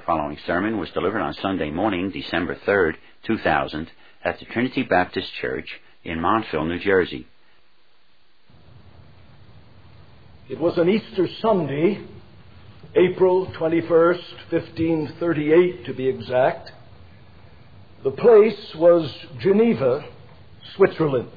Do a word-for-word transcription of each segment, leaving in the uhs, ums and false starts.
following sermon was delivered on Sunday morning, December third, two thousand, at the Trinity Baptist Church in Montville, New Jersey. It was an Easter Sunday, April twenty-first, fifteen thirty-eight to be exact. The place was Geneva, Switzerland.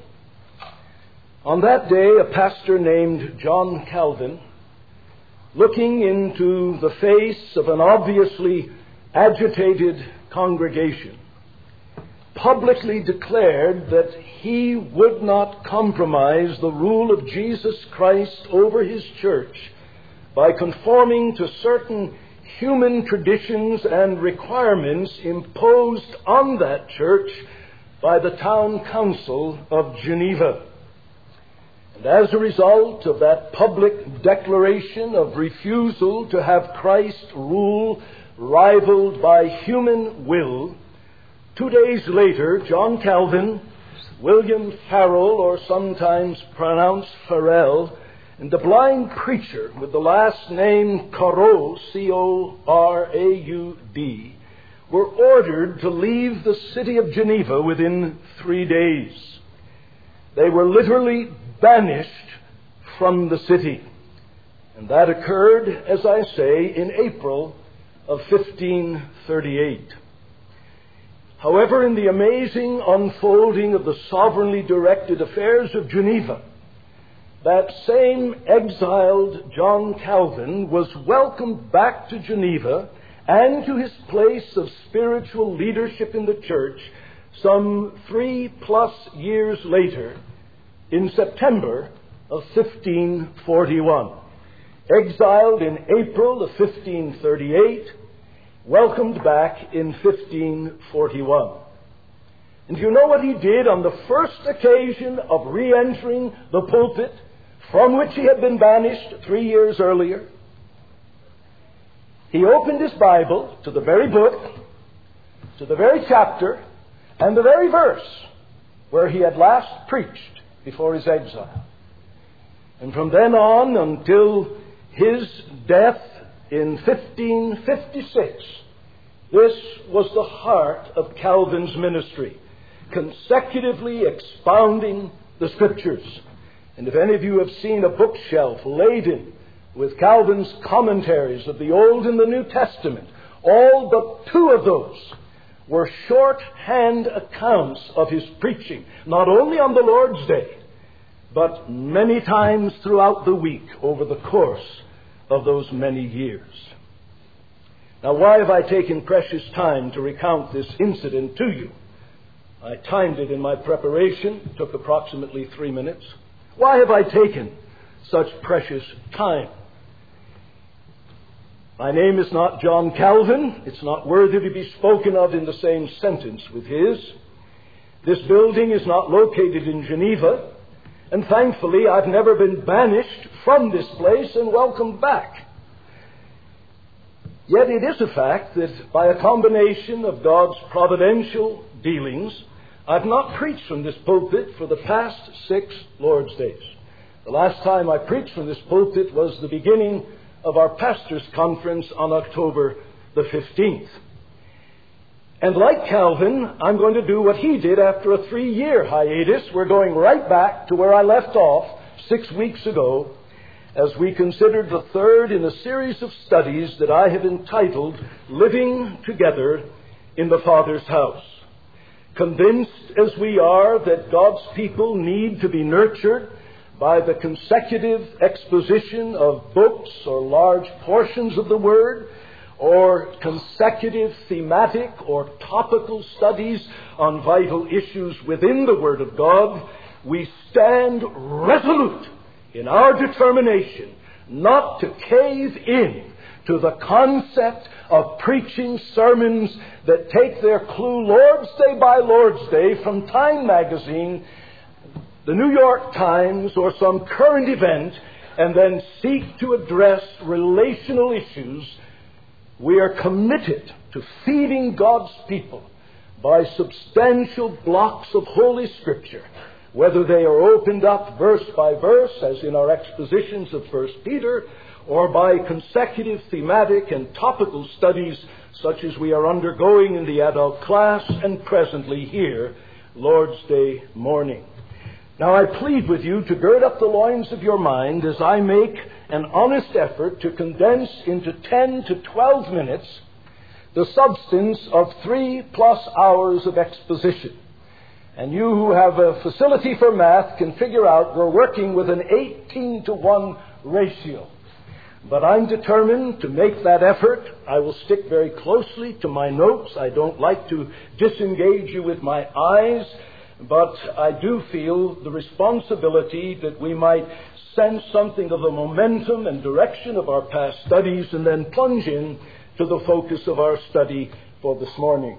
On that day, a pastor named John Calvin, looking into the face of an obviously agitated congregation, publicly declared that he would not compromise the rule of Jesus Christ over his church by conforming to certain human traditions and requirements imposed on that church by the town council of Geneva. And as a result of that public declaration of refusal to have Christ rule rivaled by human will, two days later, John Calvin, William Farel, or sometimes pronounced Farel, and the blind preacher with the last name Coraud, C O R A U D, were ordered to leave the city of Geneva within three days. They were literally banished from the city. And that occurred, as I say, in April of fifteen thirty-eight. However, in the amazing unfolding of the sovereignly directed affairs of Geneva, that same exiled John Calvin was welcomed back to Geneva and to his place of spiritual leadership in the church some three plus years later, in September of fifteen forty-one. Exiled in April of fifteen thirty-eight, welcomed back in fifteen forty-one. And you know what he did on the first occasion of re-entering the pulpit from which he had been banished three years earlier? He opened his Bible to the very book, to the very chapter, and the very verse where he had last preached before his exile. And from then on until his death in fifteen fifty-six, this was the heart of Calvin's ministry, consecutively expounding the Scriptures. And if any of you have seen a bookshelf laden with Calvin's commentaries of the Old and the New Testament, all but two of those were shorthand accounts of his preaching, not only on the Lord's Day, but many times throughout the week over the course of those many years. Now, why have I taken precious time to recount this incident to you? I timed it in my preparation. It took approximately three minutes. Why have I taken such precious time? My name is not John Calvin. It's not worthy to be spoken of in the same sentence with his. This building is not located in Geneva. And thankfully, I've never been banished from this place and welcomed back. Yet it is a fact that by a combination of God's providential dealings, I've not preached from this pulpit for the past six Lord's Days. The last time I preached from this pulpit was the beginning of our pastors' conference on October the fifteenth. And like Calvin, I'm going to do what he did after a three-year hiatus. We're going right back to where I left off six weeks ago as we considered the third in a series of studies that I have entitled Living Together in the Father's House. Convinced as we are that God's people need to be nurtured by the consecutive exposition of books or large portions of the Word, or consecutive thematic or topical studies on vital issues within the Word of God, we stand resolute in our determination not to cave in to the concept of preaching sermons that take their clue Lord's Day by Lord's Day from Time magazine, the New York Times, or some current event, and then seek to address relational issues. We are committed to feeding God's people by substantial blocks of Holy Scripture, whether they are opened up verse by verse, as in our expositions of First Peter, or by consecutive thematic and topical studies such as we are undergoing in the adult class and presently here, Lord's Day morning. Now I plead with you to gird up the loins of your mind as I make an honest effort to condense into ten to twelve minutes the substance of three plus hours of exposition. And you who have a facility for math can figure out we're working with an eighteen to one ratio. But I'm determined to make that effort. I will stick very closely to my notes. I don't like to disengage you with my eyes, but I do feel the responsibility that we might sense something of the momentum and direction of our past studies and then plunge in to the focus of our study for this morning.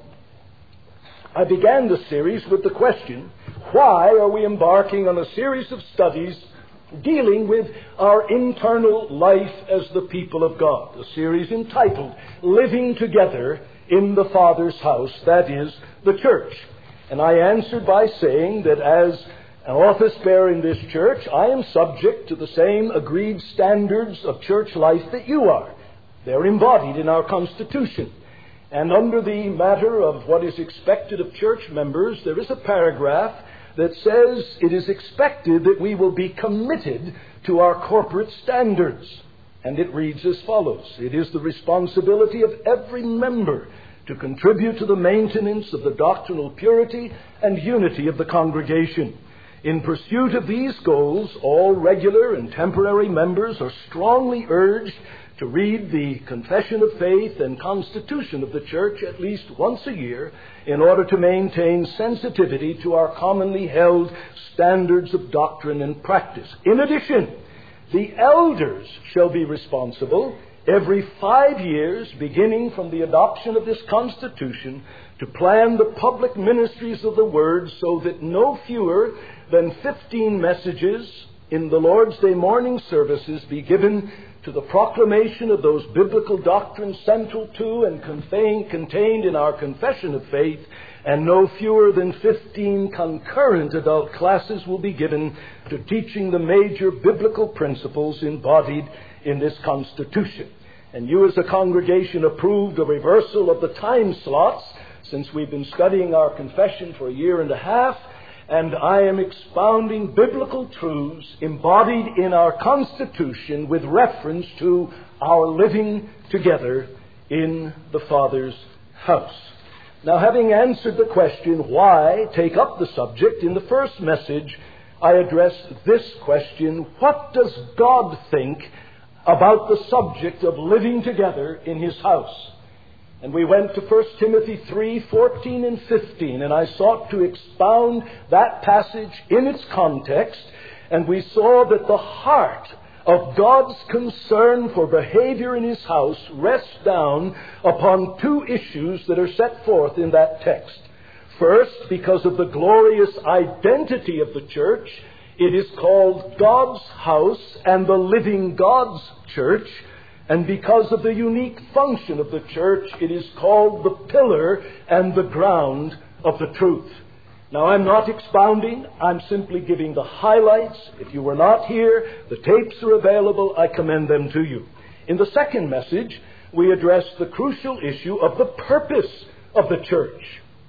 I began the series with the question, why are we embarking on a series of studies dealing with our internal life as the people of God? A series entitled, Living Together in the Father's House, that is, the church. And I answered by saying that as an office bearer in this church, I am subject to the same agreed standards of church life that you are. They're embodied in our Constitution. And under the matter of what is expected of church members, there is a paragraph that says it is expected that we will be committed to our corporate standards. And it reads as follows: it is the responsibility of every member to contribute to the maintenance of the doctrinal purity and unity of the congregation. In pursuit of these goals, all regular and temporary members are strongly urged to read the Confession of Faith and Constitution of the Church at least once a year in order to maintain sensitivity to our commonly held standards of doctrine and practice. In addition, the elders shall be responsible every five years, beginning from the adoption of this Constitution, to plan the public ministries of the Word so that no fewer than fifteen messages in the Lord's Day morning services be given to the proclamation of those biblical doctrines central to and contain, contained in our Confession of Faith, and no fewer than fifteen concurrent adult classes will be given to teaching the major biblical principles embodied in this Constitution. And you as a congregation approved a reversal of the time slots since we've been studying our confession for a year and a half, and I am expounding biblical truths embodied in our Constitution with reference to our living together in the Father's house. Now, having answered the question, why take up the subject, in the first message I addressed this question: what does God think about the subject of living together in His house? And we went to First Timothy three, fourteen and fifteen, and I sought to expound that passage in its context, and we saw that the heart of God's concern for behavior in His house rests down upon two issues that are set forth in that text. First, because of the glorious identity of the church, it is called God's house and the living God's church. And because of the unique function of the church, it is called the pillar and the ground of the truth. Now, I'm not expounding. I'm simply giving the highlights. If you were not here, the tapes are available. I commend them to you. In the second message, we address the crucial issue of the purpose of the church.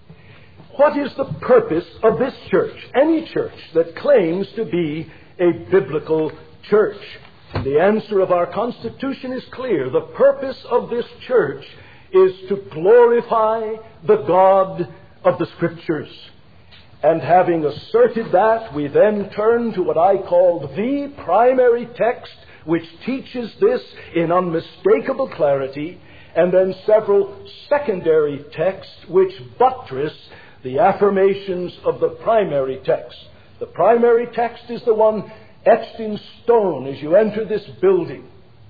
What is the purpose of this church? Any church that claims to be a biblical church. And the answer of our Constitution is clear. The purpose of this church is to glorify the God of the Scriptures. And having asserted that, we then turn to what I called the primary text, which teaches this in unmistakable clarity, and then several secondary texts which buttress the affirmations of the primary text. The primary text is the one etched in stone as you enter this building.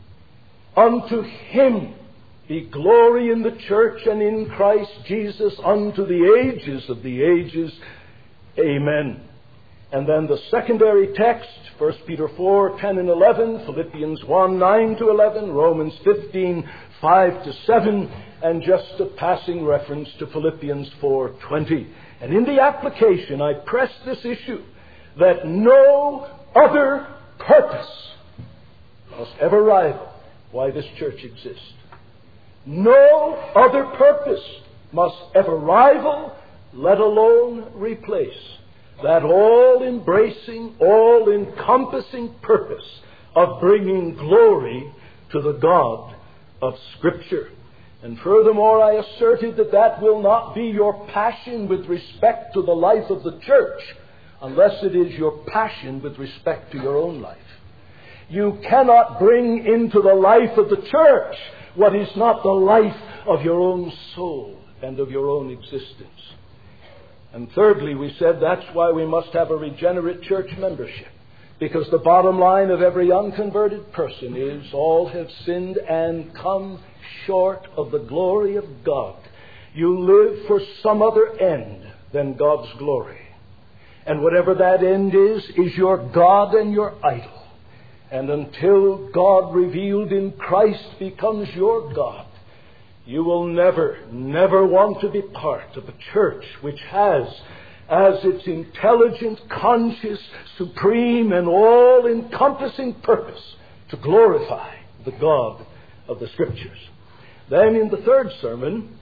Unto Him be glory in the church and in Christ Jesus unto the ages of the ages. Amen. And then the secondary text, First Peter four, ten and eleven, Philippians one, nine to eleven, Romans fifteen, five to seven, and just a passing reference to Philippians four, twenty. And in the application, I press this issue that no other purpose must ever rival why this church exists. No other purpose must ever rival, let alone replace, that all-embracing, all-encompassing purpose of bringing glory to the God of Scripture. And furthermore, I asserted that that will not be your passion with respect to the life of the church, unless it is your passion with respect to your own life. You cannot bring into the life of the church what is not the life of your own soul and of your own existence. And thirdly, we said that's why we must have a regenerate church membership. Because the bottom line of every unconverted person is all have sinned and come short of the glory of God. You live for some other end than God's glory. And whatever that end is, is your God and your idol. And until God revealed in Christ becomes your God, you will never, never want to be part of a church which has as its intelligent, conscious, supreme, and all-encompassing purpose to glorify the God of the Scriptures. Then in the third sermon,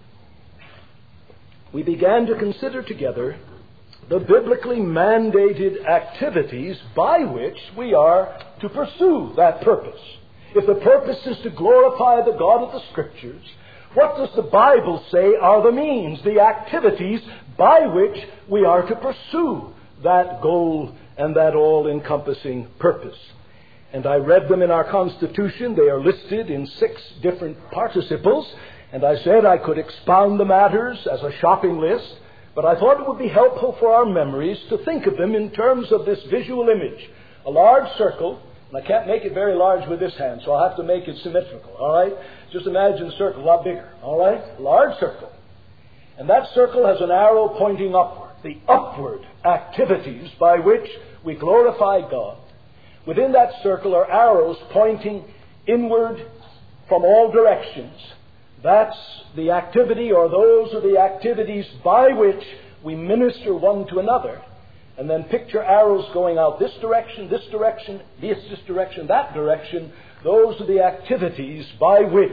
we began to consider together the biblically mandated activities by which we are to pursue that purpose. If the purpose is to glorify the God of the Scriptures, what does the Bible say are the means, the activities by which we are to pursue that goal and that all-encompassing purpose? And I read them in our Constitution. They are listed in six different participles. And I said I could expound the matters as a shopping list, but I thought it would be helpful for our memories to think of them in terms of this visual image. A large circle. And I can't make it very large with this hand, so I'll have to make it symmetrical, all right? Just imagine a circle a lot bigger, all right? A large circle. And that circle has an arrow pointing upward. The upward activities by which we glorify God. Within that circle are arrows pointing inward from all directions. That's the activity, or those are the activities by which we minister one to another. And then picture arrows going out this direction, this direction, this, this direction, that direction. Those are the activities by which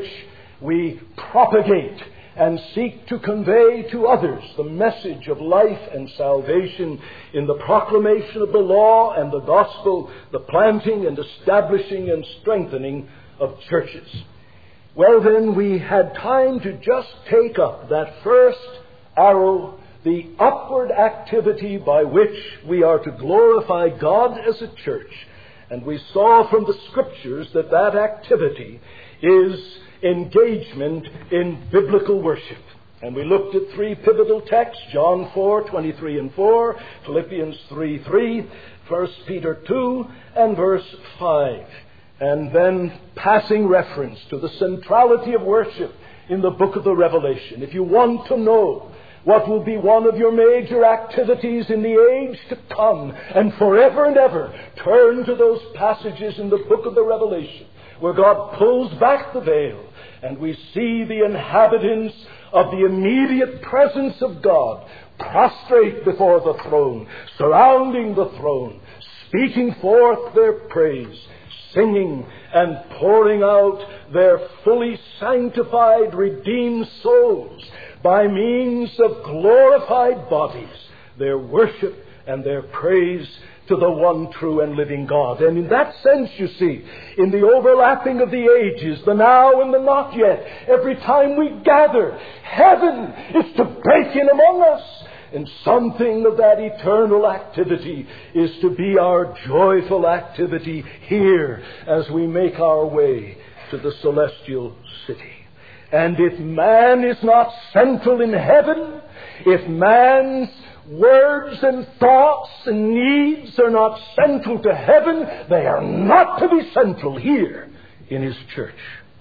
we propagate and seek to convey to others the message of life and salvation in the proclamation of the law and the gospel, the planting and establishing and strengthening of churches. Well, then, we had time to just take up that first arrow, the upward activity by which we are to glorify God as a church. And we saw from the Scriptures that that activity is engagement in biblical worship. And we looked at three pivotal texts, John four, twenty-three and four, Philippians three, three, First Peter two, and verse five. And then passing reference to the centrality of worship in the book of the Revelation. If you want to know what will be one of your major activities in the age to come and forever and ever, turn to those passages in the book of the Revelation where God pulls back the veil and we see the inhabitants of the immediate presence of God prostrate before the throne, surrounding the throne, speaking forth their praise, singing and pouring out their fully sanctified, redeemed souls by means of glorified bodies, their worship and their praise to the one true and living God. And in that sense, you see, in the overlapping of the ages, the now and the not yet, every time we gather, heaven is to break in among us. And something of that eternal activity is to be our joyful activity here as we make our way to the celestial city. And if man is not central in heaven, if man's words and thoughts and needs are not central to heaven, they are not to be central here in His church.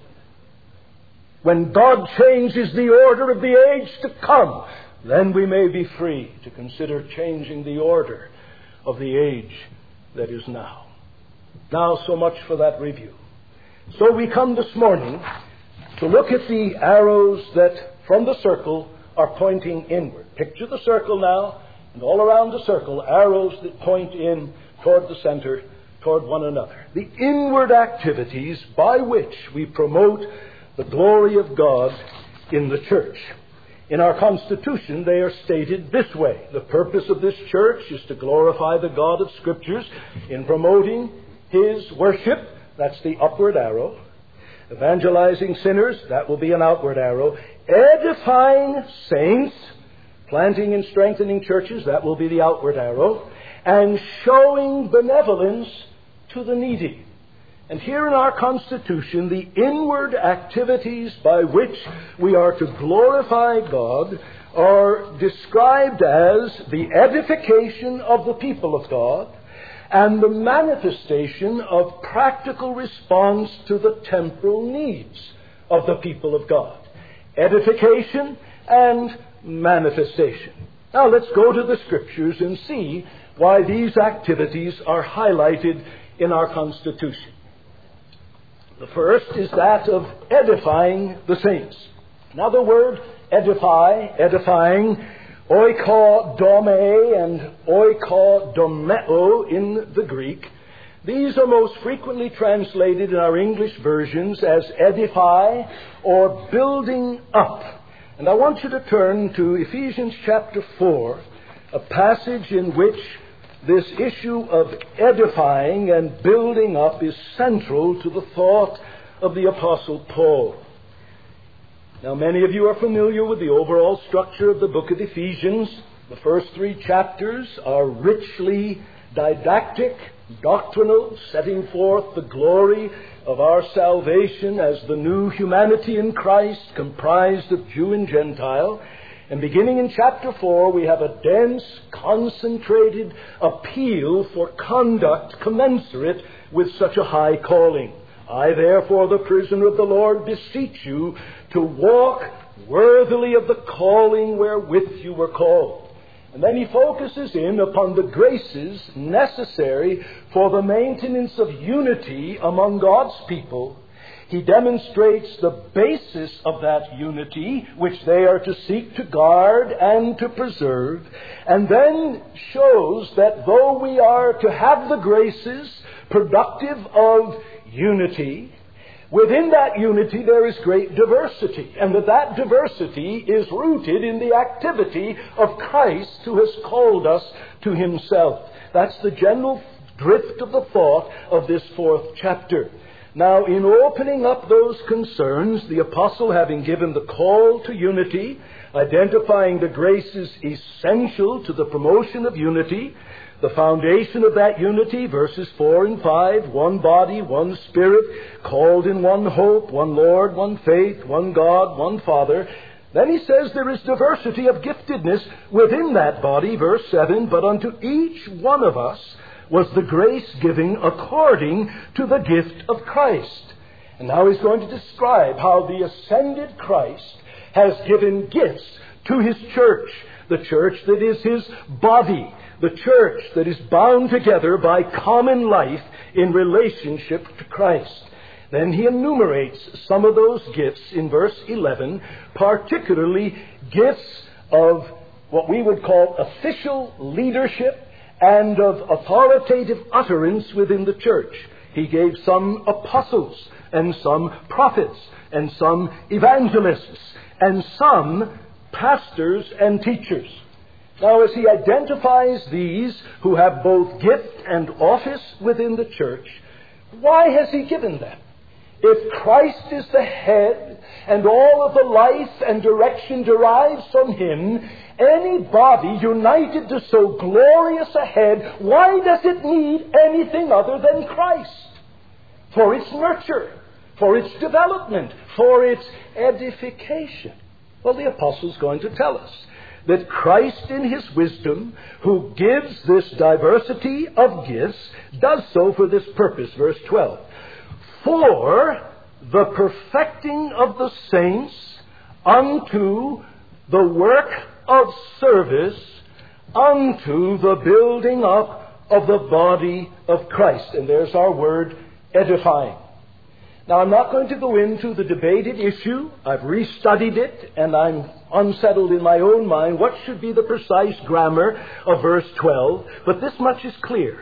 When God changes the order of the age to come, then we may be free to consider changing the order of the age that is now. Now, so much for that review. So we come this morning to look at the arrows that from the circle are pointing inward. Picture the circle now, and all around the circle, arrows that point in toward the center, toward one another. The inward activities by which we promote the glory of God in the church. In our Constitution, they are stated this way. The purpose of this church is to glorify the God of Scriptures in promoting His worship. That's the upward arrow. Evangelizing sinners, that will be an outward arrow. Edifying saints, planting and strengthening churches, that will be the outward arrow. And showing benevolence to the needy. And here in our Constitution, the inward activities by which we are to glorify God are described as the edification of the people of God and the manifestation of practical response to the temporal needs of the people of God. Edification and manifestation. Now let's go to the Scriptures and see why these activities are highlighted in our Constitution. The first is that of edifying the saints. Now the word edify, edifying, oikodome and oikodomeo in the Greek, these are most frequently translated in our English versions as edify or building up. And I want you to turn to Ephesians chapter four, a passage in which this issue of edifying and building up is central to the thought of the Apostle Paul. Now, many of you are familiar with the overall structure of the book of Ephesians. The first three chapters are richly didactic, doctrinal, setting forth the glory of our salvation as the new humanity in Christ, comprised of Jew and Gentile. And beginning in chapter four, we have a dense, concentrated appeal for conduct commensurate with such a high calling. I, therefore, the prisoner of the Lord, beseech you to walk worthily of the calling wherewith you were called. And then he focuses in upon the graces necessary for the maintenance of unity among God's people. He demonstrates the basis of that unity, which they are to seek to guard and to preserve, and then shows that though we are to have the graces productive of unity, within that unity there is great diversity, and that that diversity is rooted in the activity of Christ who has called us to Himself. That's the general drift of the thought of this fourth chapter. Now, in opening up those concerns, the apostle, having given the call to unity, identifying the graces essential to the promotion of unity, the foundation of that unity, verses four and five, one body, one spirit, called in one hope, one Lord, one faith, one God, one Father. Then he says there is diversity of giftedness within that body, verse seven, but unto each one of us was the grace giving according to the gift of Christ. And now he's going to describe how the ascended Christ has given gifts to His church, the church that is His body, the church that is bound together by common life in relationship to Christ. Then he enumerates some of those gifts in verse eleven, particularly gifts of what we would call official leadership and of authoritative utterance within the church. He gave some apostles, and some prophets, and some evangelists, and some pastors and teachers. Now, as he identifies these who have both gift and office within the church, why has he given them? If Christ is the head, and all of the life and direction derives from Him, any body united to so glorious a head, why does it need anything other than Christ? For its nurture, for its development, for its edification. Well, the apostle's going to tell us that Christ in His wisdom, who gives this diversity of gifts, does so for this purpose. Verse twelve. For the perfecting of the saints unto the work of service, unto the building up of the body of Christ. And there's our word, edifying. Now, I'm not going to go into the debated issue. I've restudied it, and I'm unsettled in my own mind what should be the precise grammar of verse twelve. But this much is clear.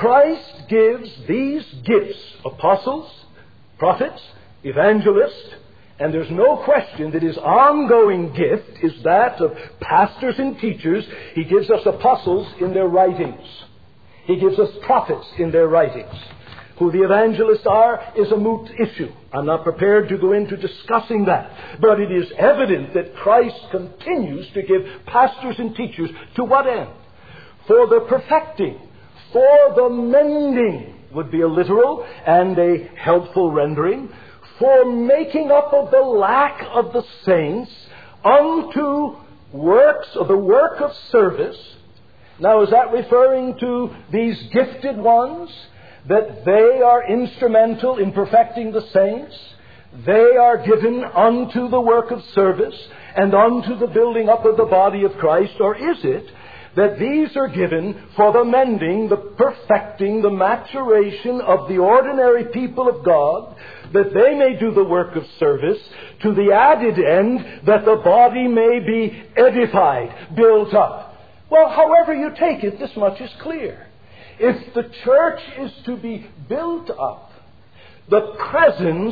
Christ gives these gifts, apostles, prophets, evangelists, And there's no question that his ongoing gift is that of pastors and teachers. He gives us apostles in their writings. He gives us prophets in their writings. Who the evangelists are is a moot issue. I'm not prepared to go into discussing that. But it is evident that Christ continues to give pastors and teachers to what end? For the perfecting, for the mending would be a literal and a helpful rendering, for making up of the lack of the saints unto works, or the work of service. Now, is that referring to these gifted ones? That they are instrumental in perfecting the saints? They are given unto the work of service and unto the building up of the body of Christ? Or is it that these are given for the mending, the perfecting, the maturation of the ordinary people of God, that they may do the work of service, to the added end that the body may be edified, built up? Well, however you take it, this much is clear. If the church is to be built up, the presence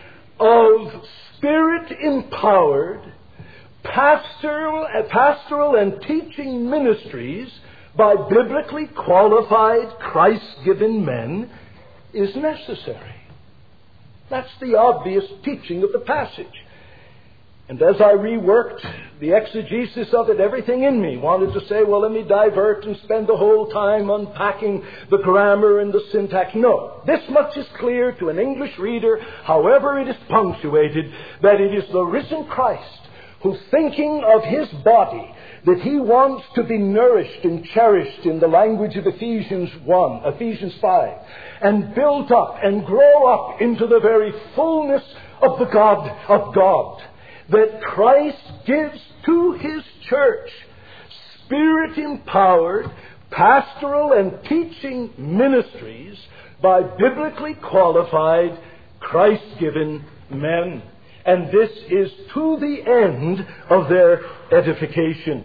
of Spirit-empowered pastoral, pastoral and teaching ministries by biblically qualified, Christ-given men is necessary. That's the obvious teaching of the passage. And as I reworked the exegesis of it, everything in me wanted to say, well, let me divert and spend the whole time unpacking the grammar and the syntax. No, this much is clear to an English reader, however it is punctuated, that it is the risen Christ who, thinking of his body, that he wants to be nourished and cherished in the language of Ephesians one, Ephesians five, and built up and grow up into the very fullness of the God of God, that Christ gives to his church Spirit-empowered pastoral and teaching ministries by biblically qualified, Christ-given men. And this is to the end of their edification.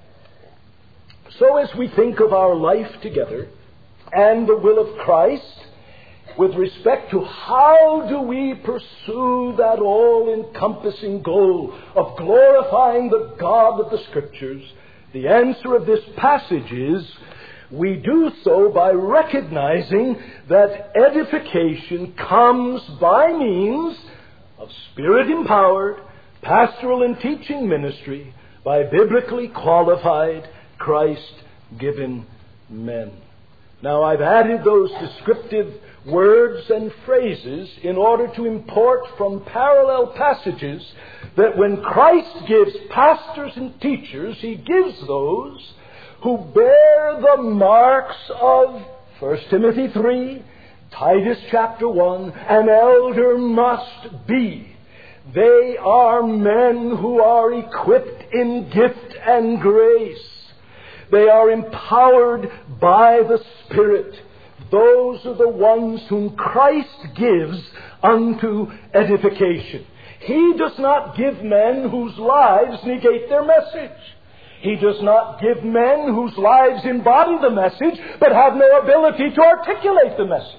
So as we think of our life together and the will of Christ, with respect to how do we pursue that all-encompassing goal of glorifying the God of the Scriptures, the answer of this passage is, we do so by recognizing that edification comes by means of Spirit-empowered pastoral and teaching ministry by biblically qualified, Christ-given men. Now, I've added those descriptive words and phrases in order to import from parallel passages that when Christ gives pastors and teachers, he gives those who bear the marks of First Timothy three, Titus chapter one, an elder must be. They are men who are equipped in gift and grace. They are empowered by the Spirit. Those are the ones whom Christ gives unto edification. He does not give men whose lives negate their message. He does not give men whose lives embody the message but have no ability to articulate the message.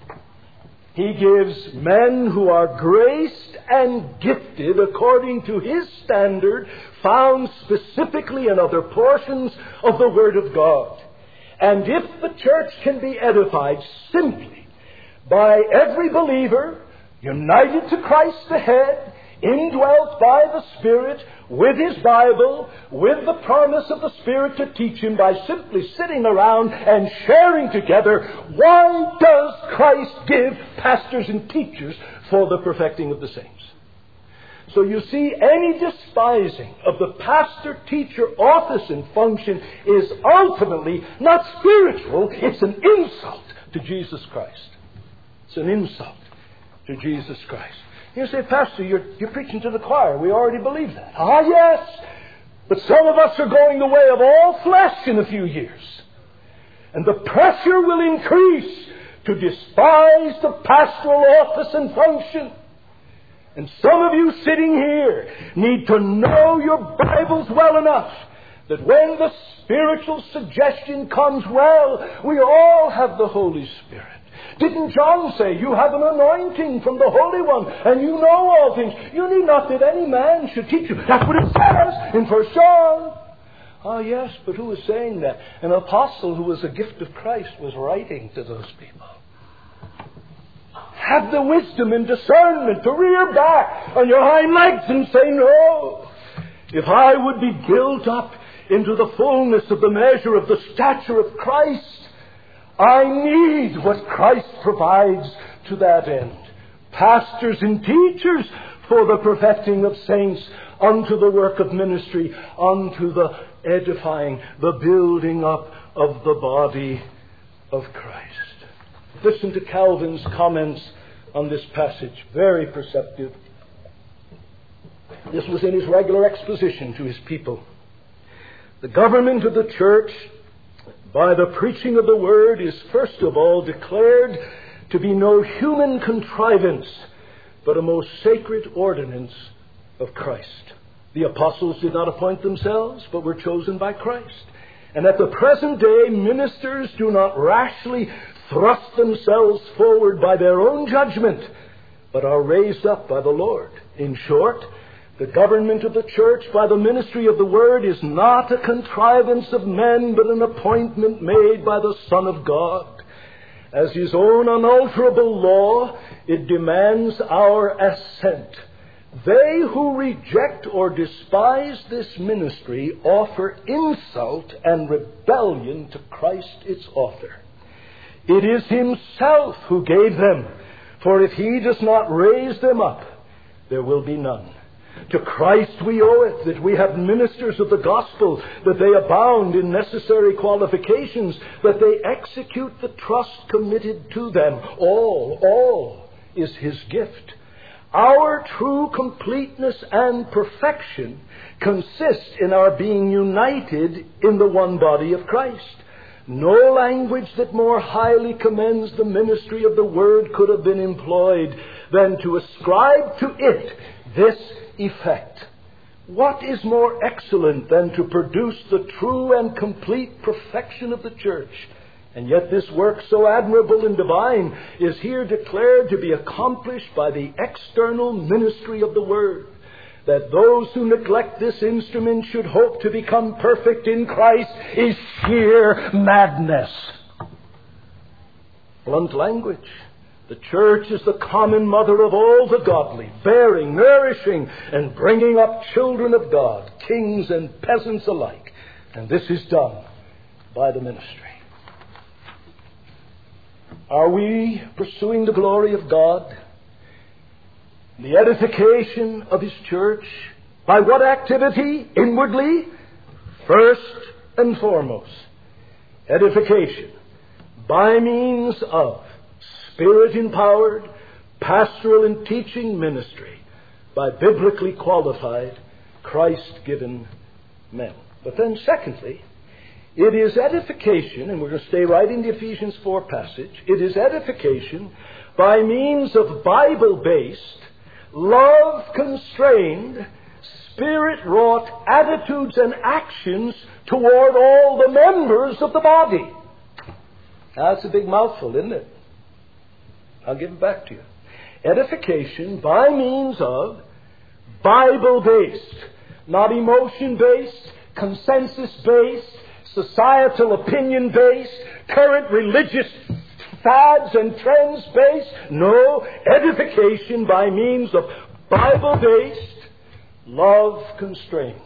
He gives men who are graced and gifted according to his standard, found specifically in other portions of the Word of God. And if the church can be edified simply by every believer united to Christ the head, indwelt by the Spirit, with his Bible, with the promise of the Spirit to teach him, by simply sitting around and sharing together, why does Christ give pastors and teachers for the perfecting of the saints? So you see, any despising of the pastor-teacher office and function is ultimately not spiritual, it's an insult to Jesus Christ. It's an insult to Jesus Christ. You say, Pastor, you're, you're preaching to the choir. We already believe that. Ah, yes. But some of us are going the way of all flesh in a few years. And the pressure will increase to despise the pastoral office and function. And some of you sitting here need to know your Bibles well enough that when the spiritual suggestion comes, well, we all have the Holy Spirit. Didn't John say, you have an anointing from the Holy One, and you know all things? You need not that any man should teach you. That's what it says in First John. Ah, yes, but who was saying that? An apostle who was a gift of Christ was writing to those people. Have the wisdom and discernment to rear back on your hind legs and say, no. If I would be built up into the fullness of the measure of the stature of Christ, I need what Christ provides to that end. Pastors and teachers for the perfecting of saints, unto the work of ministry, unto the edifying, the building up of the body of Christ. Listen to Calvin's comments on this passage. Very perceptive. This was in his regular exposition to his people. The government of the church, by the preaching of the word, is first of all declared to be no human contrivance, but a most sacred ordinance of Christ. The apostles did not appoint themselves, but were chosen by Christ. And at the present day, ministers do not rashly thrust themselves forward by their own judgment, but are raised up by the Lord. In short, the government of the church by the ministry of the word is not a contrivance of men, but an appointment made by the Son of God. As his own unalterable law, it demands our assent. They who reject or despise this ministry offer insult and rebellion to Christ its author. It is himself who gave them, for if he does not raise them up, there will be none. To Christ we owe it that we have ministers of the gospel, that they abound in necessary qualifications, that they execute the trust committed to them. All, all is his gift. Our true completeness and perfection consists in our being united in the one body of Christ. No language that more highly commends the ministry of the word could have been employed than to ascribe to it this effect. What is more excellent than to produce the true and complete perfection of the church? And yet this work, so admirable and divine, is here declared to be accomplished by the external ministry of the Word. That those who neglect this instrument should hope to become perfect in Christ is sheer madness. Blunt language. The church is the common mother of all the godly, bearing, nourishing, and bringing up children of God, kings and peasants alike. And this is done by the ministry. Are we pursuing the glory of God, the edification of his church? By what activity? Inwardly? First and foremost, edification by means of Spirit-empowered, pastoral and teaching ministry by biblically qualified, Christ-given men. But then secondly, it is edification, and we're going to stay right in the Ephesians four passage, it is edification by means of Bible-based, love-constrained, Spirit-wrought attitudes and actions toward all the members of the body. That's a big mouthful, isn't it? I'll give it back to you. Edification by means of Bible-based, not emotion-based, consensus-based, societal opinion-based, current religious fads and trends-based. No, edification by means of Bible-based, love-constrained.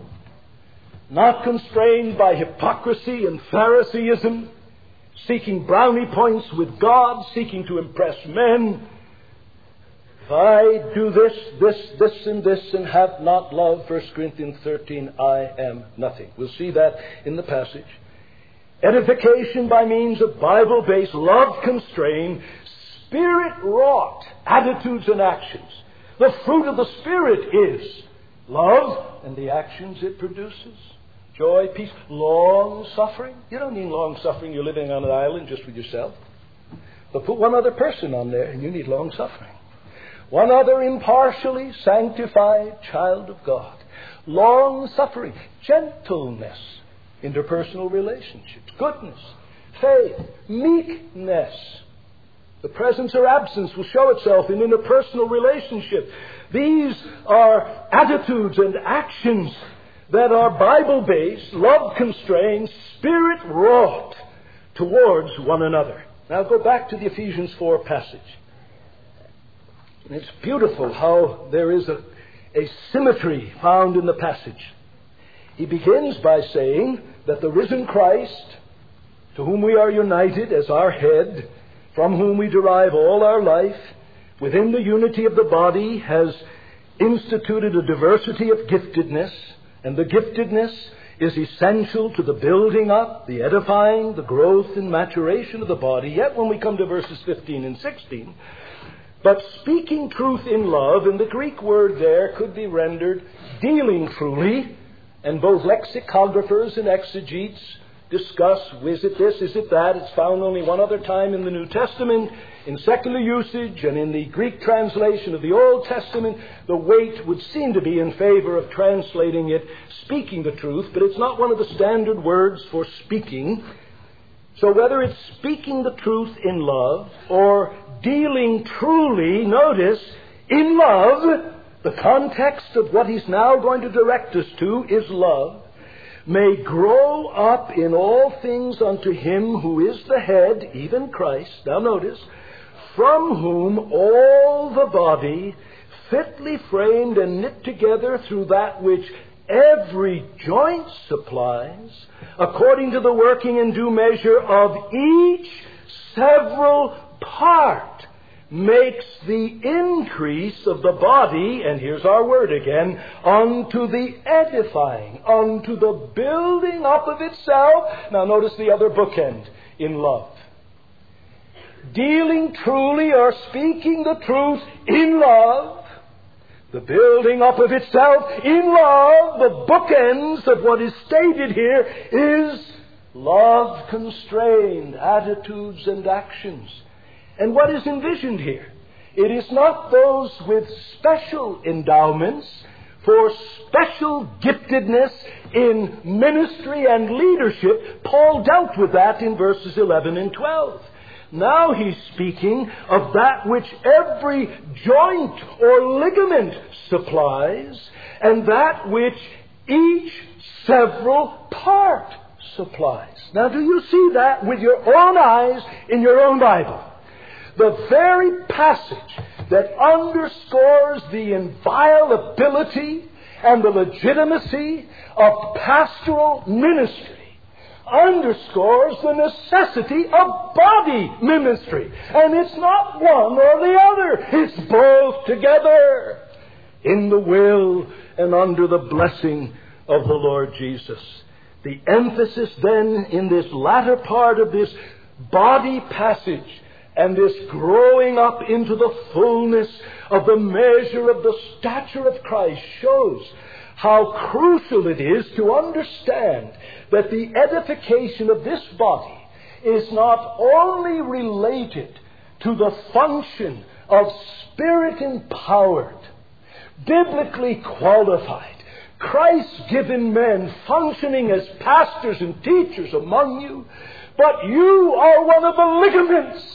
Not constrained by hypocrisy and Phariseeism, seeking brownie points with God, seeking to impress men. If I do this, this, this, and this, and have not love, First Corinthians thirteen, I am nothing. We'll see that in the passage. Edification by means of Bible-based, love-constrained, Spirit-wrought attitudes and actions. The fruit of the Spirit is love, and the actions it produces. Joy, peace, long-suffering. You don't need long-suffering. You're living on an island just with yourself. But put one other person on there, and you need long-suffering. One other impartially sanctified child of God. Long-suffering, gentleness, interpersonal relationships, goodness, faith, meekness, The presence or absence will show itself in interpersonal relationship. These are attitudes and actions that are Bible-based, love-constrained, Spirit-wrought towards one another. Now go back to the Ephesians four passage. And it's beautiful how there is a, a symmetry found in the passage. He begins by saying that the risen Christ, to whom we are united as our head, from whom we derive all our life, within the unity of the body, has instituted a diversity of giftedness, and the giftedness is essential to the building up, the edifying, the growth and maturation of the body. Yet when we come to verses fifteen and sixteen, but speaking truth in love, and the Greek word there could be rendered dealing truly, and both lexicographers and exegetes discuss, is it this, is it that? It's found only one other time in the New Testament, in secular usage, and in the Greek translation of the Old Testament, the weight would seem to be in favor of translating it speaking the truth, but it's not one of the standard words for speaking. So whether it's speaking the truth in love or dealing truly, notice, in love, the context of what he's now going to direct us to is love, may grow up in all things unto him who is the head, even Christ. Now notice, from whom all the body, fitly framed and knit together through that which every joint supplies, according to the working in due measure of each several part, makes the increase of the body, and here's our word again, unto the edifying, unto the building up of itself. Now notice the other bookend, in love. Dealing truly or speaking the truth in love, the building up of itself in love, the bookends of what is stated here is love-constrained attitudes and actions. And what is envisioned here? It is not those with special endowments for special giftedness in ministry and leadership. Paul dealt with that in verses eleven and twelve. Now he's speaking of that which every joint or ligament supplies, and that which each several part supplies. Now do you see that with your own eyes in your own Bible? The very passage that underscores the inviolability and the legitimacy of pastoral ministry underscores the necessity of body ministry. And it's not one or the other. It's both together in the will and under the blessing of the Lord Jesus. The emphasis then in this latter part of this body passage and this growing up into the fullness of the measure of the stature of Christ shows how crucial it is to understand that the edification of this body is not only related to the function of Spirit-empowered, biblically qualified, Christ-given men functioning as pastors and teachers among you, but you are one of the ligaments.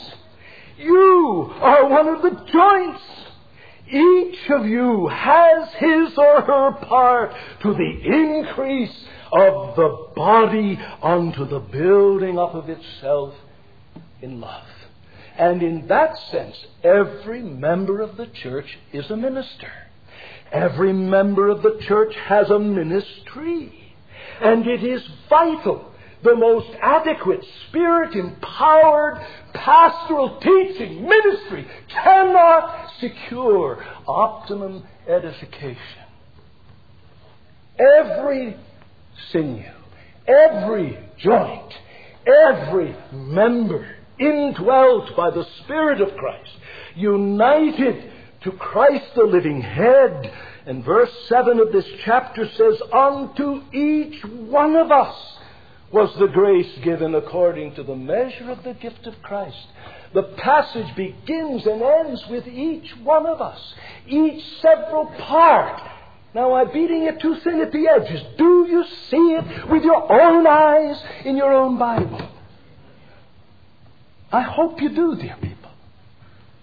You are one of the joints. Each of you has his or her part to the increase of the body unto the building up of itself in love. And in that sense, every member of the church is a minister. Every member of the church has a ministry. And it is vital. The most adequate, Spirit-empowered pastoral teaching ministry cannot secure optimum edification. Every sinew, every joint, every member indwelt by the Spirit of Christ, united to Christ the living head. And verse seven of this chapter says, unto each one of us was the grace given according to the measure of the gift of Christ. The passage begins and ends with each one of us, each several part. Now I'm beating it too thin at the edges. Do you see it with your own eyes in your own Bible? I hope you do, dear people.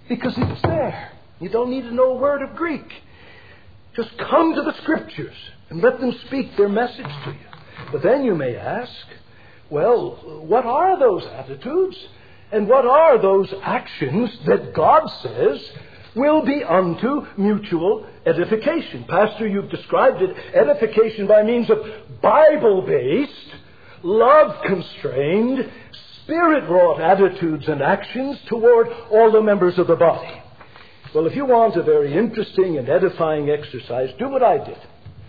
because it's there. You don't need to know a word of Greek. Just come to the Scriptures and let them speak their message to you. But then you may ask, well, what are those attitudes? And what are those actions that God says will be unto mutual edification? Pastor, you've described it, edification by means of Bible-based, love-constrained, Spirit-wrought attitudes and actions toward all the members of the body. Well, if you want a very interesting and edifying exercise, do what I did.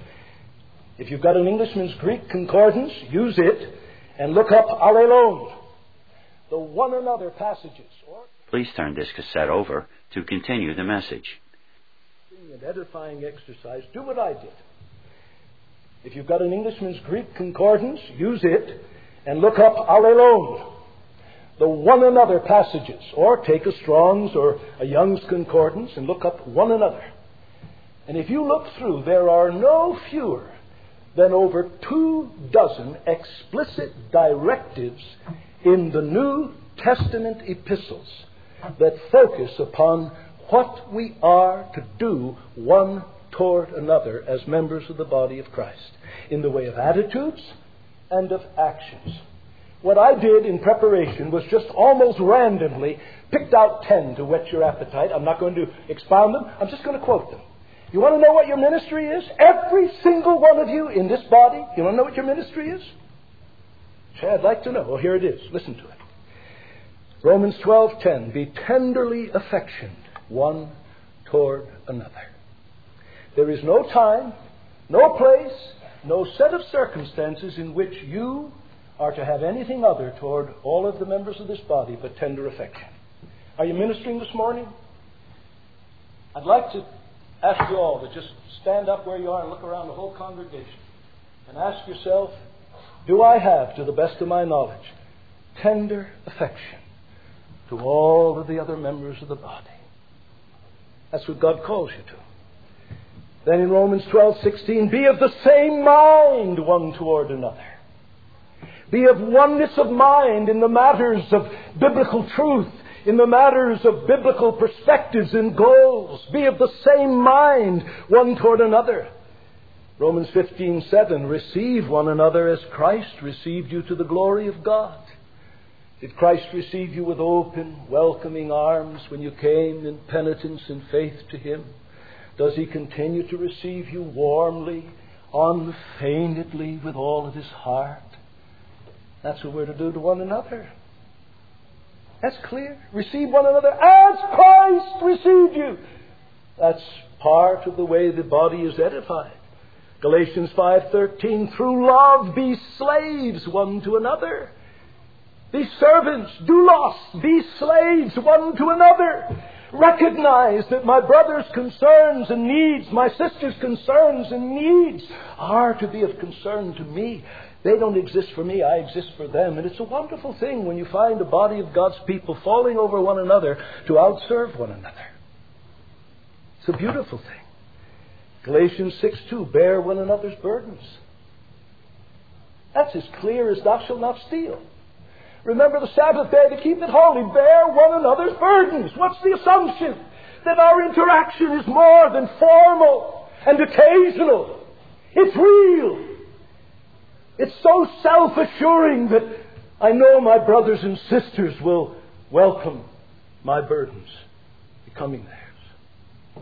If you've got an Englishman's Greek concordance, use it and look up allelon, the one another passages. Or Please turn this cassette over to continue the message. An edifying exercise, do what I did. If you've got an Englishman's Greek concordance, use it and look up allelon, the one another passages, or take a Strong's or a Young's concordance and look up one another. And if you look through, there are no fewer than over two dozen explicit directives in the New Testament epistles that focus upon what we are to do one toward another as members of the body of Christ, in the way of attitudes and of actions. What I did in preparation was just almost randomly picked out ten to whet your appetite. I'm not going to expound them. I'm just going to quote them. You want to know what your ministry is? Every single one of you in this body, you want to know what your ministry is? Say, I'd like to know. Well, here it is. Listen to it. Romans twelve ten. Be tenderly affectioned one toward another. There is no time, no place, no set of circumstances in which you are to have anything other toward all of the members of this body but tender affection. Are you ministering this morning? I'd like to ask you all to just stand up where you are and look around the whole congregation and ask yourself, do I have, to the best of my knowledge, tender affection to all of the other members of the body? That's what God calls you to. Then in Romans twelve sixteen, be of the same mind one toward another. Be of oneness of mind in the matters of biblical truth, in the matters of biblical perspectives and goals. Be of the same mind one toward another. Romans fifteen seven, receive one another as Christ received you to the glory of God. Did Christ receive you with open, welcoming arms when you came in penitence and faith to Him? Does He continue to receive you warmly, unfeignedly, with all of His heart? That's what we're to do to one another. That's clear. Receive one another as Christ received you. That's part of the way the body is edified. Galatians five thirteen, through love be slaves one to another. Be servants, doulos, be slaves one to another. Recognize that my brother's concerns and needs, my sister's concerns and needs are to be of concern to me. They don't exist for me, I exist for them. And it's a wonderful thing when you find a body of God's people falling over one another to outserve one another. It's a beautiful thing. Galatians six two, bear one another's burdens. That's as clear as thou shalt not steal. Remember the Sabbath day to keep it holy. Bear one another's burdens. What's the assumption? That our interaction is more than formal and occasional. It's real. It's so self-assuring that I know my brothers and sisters will welcome my burdens becoming theirs.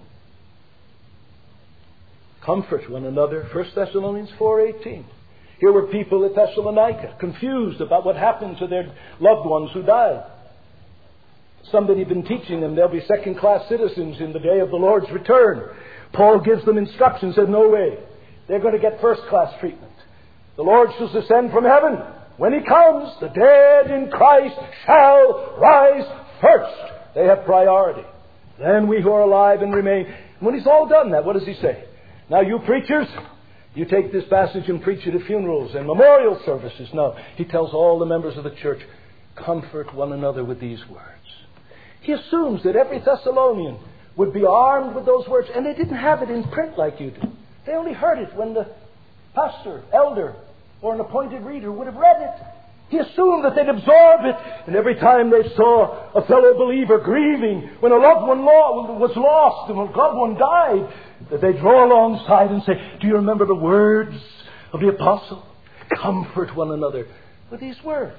Comfort one another. First Thessalonians four eighteen. Here were people at Thessalonica confused about what happened to their loved ones who died. Somebody had been teaching them they'll be second-class citizens in the day of the Lord's return. Paul gives them instructions, said, no way. They're going to get first-class treatment. The Lord shall descend from heaven. When He comes, the dead in Christ shall rise first. They have priority. Then we who are alive and remain. When He's all done that, what does He say? Now you preachers, you take this passage and preach it at funerals and memorial services. No, He tells all the members of the church, comfort one another with these words. He assumes that every Thessalonian would be armed with those words, and they didn't have it in print like you do. They only heard it when the pastor, elder, or an appointed reader would have read it. He assumed that they'd absorb it. And every time they saw a fellow believer grieving, when a loved one was lost and a loved one died, that they'd draw alongside and say, do you remember the words of the apostle? Comfort one another with these words.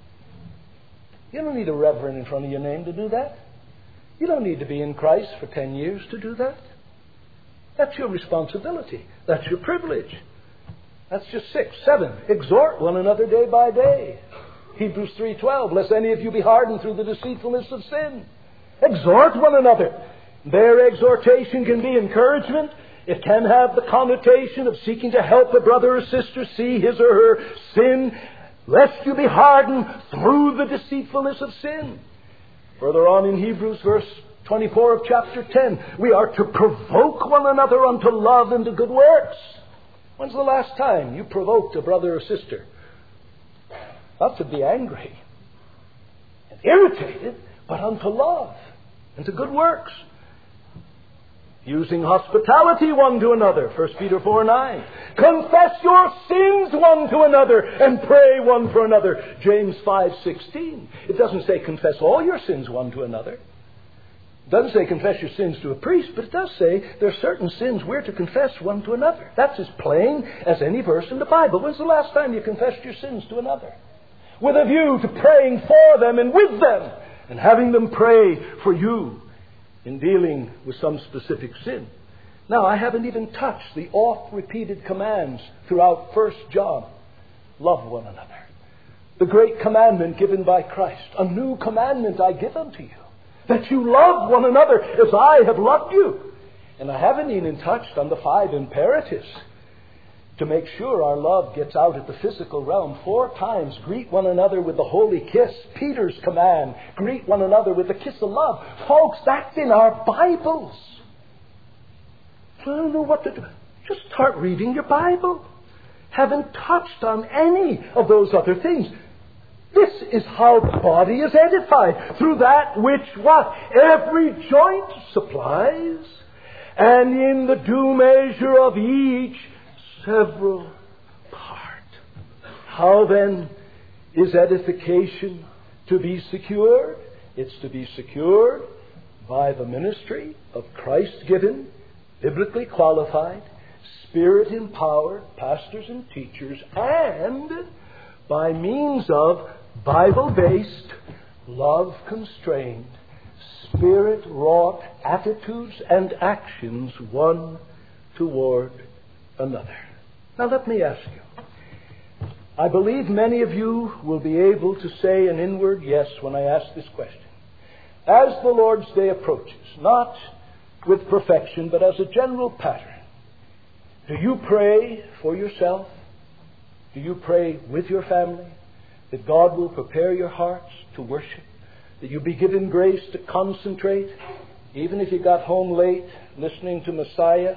You don't need a reverend in front of your name to do that. You don't need to be in Christ for ten years to do that. That's your responsibility. That's your privilege. That's just six. Seven, exhort one another day by day. Hebrews three twelve, lest any of you be hardened through the deceitfulness of sin. Exhort one another. Their exhortation can be encouragement. It can have the connotation of seeking to help a brother or sister see his or her sin, lest you be hardened through the deceitfulness of sin. Further on in Hebrews verse twenty-four of chapter ten, we are to provoke one another unto love and to good works. When's the last time you provoked a brother or sister? Not to be angry and irritated, but unto love and to good works. Using hospitality one to another, First Peter four nine. Confess your sins one to another and pray one for another, James five sixteen. It doesn't say confess all your sins one to another. It doesn't say confess your sins to a priest, but it does say there are certain sins we're to confess one to another. That's as plain as any verse in the Bible. When's the last time you confessed your sins to another? With a view to praying for them and with them, and having them pray for you in dealing with some specific sin. Now, I haven't even touched the oft-repeated commands throughout First John. Love one another. The great commandment given by Christ. A new commandment I give unto you, that you love one another as I have loved you. And I haven't even touched on the five imperatives to make sure our love gets out at the physical realm. Four times, greet one another with the holy kiss. Peter's command, greet one another with the kiss of love. Folks, that's in our Bibles. I don't know what to do. Just start reading your Bible. Haven't touched on any of those other things. This is how the body is edified. Through that which what? Every joint supplies. And in the due measure of each several part. How then is edification to be secured? It's to be secured by the ministry of Christ-given, biblically qualified, Spirit-empowered pastors and teachers, and by means of Bible-based, love-constrained, Spirit-wrought attitudes and actions one toward another. Now let me ask you. I believe many of you will be able to say an inward yes when I ask this question. As the Lord's Day approaches, not with perfection, but as a general pattern, do you pray for yourself? Do you pray with your family that God will prepare your hearts to worship? That you be given grace to concentrate, even if you got home late listening to Messiah?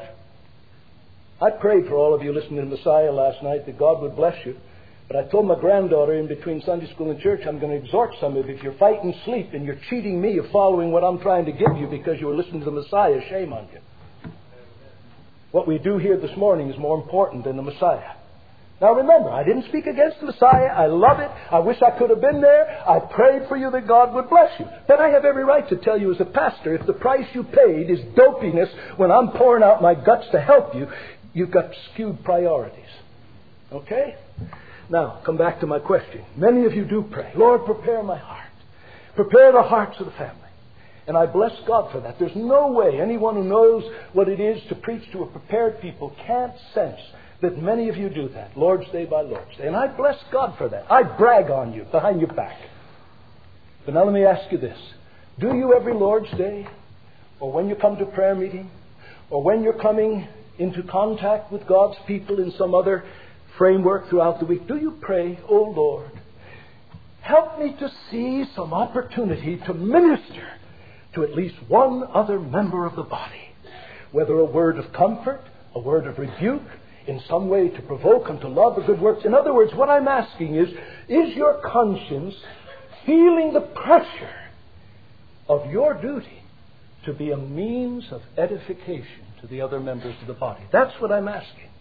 I prayed for all of you listening to Messiah last night that God would bless you. But I told my granddaughter in between Sunday school and church, I'm going to exhort some of you. If you're fighting sleep and you're cheating me of following what I'm trying to give you because you were listening to the Messiah, shame on you. What we do here this morning is more important than the Messiah. Now remember, I didn't speak against the Messiah. I love it. I wish I could have been there. I prayed for you that God would bless you. But I have every right to tell you as a pastor, if the price you paid is dopiness when I'm pouring out my guts to help you, you've got skewed priorities. Okay? Now, come back to my question. Many of you do pray, Lord, prepare my heart. Prepare the hearts of the family. And I bless God for that. There's no way anyone who knows what it is to preach to a prepared people can't sense that many of you do that, Lord's Day by Lord's Day. And I bless God for that. I brag on you behind your back. But now let me ask you this. Do you every Lord's Day, or when you come to prayer meeting, or when you're coming into contact with God's people in some other framework throughout the week, do you pray, oh Lord, help me to see some opportunity to minister to at least one other member of the body, whether a word of comfort, a word of rebuke, in some way to provoke them to love or good works? In other words, what I'm asking is, is your conscience feeling the pressure of your duty to be a means of edification to the other members of the body? That's what I'm asking.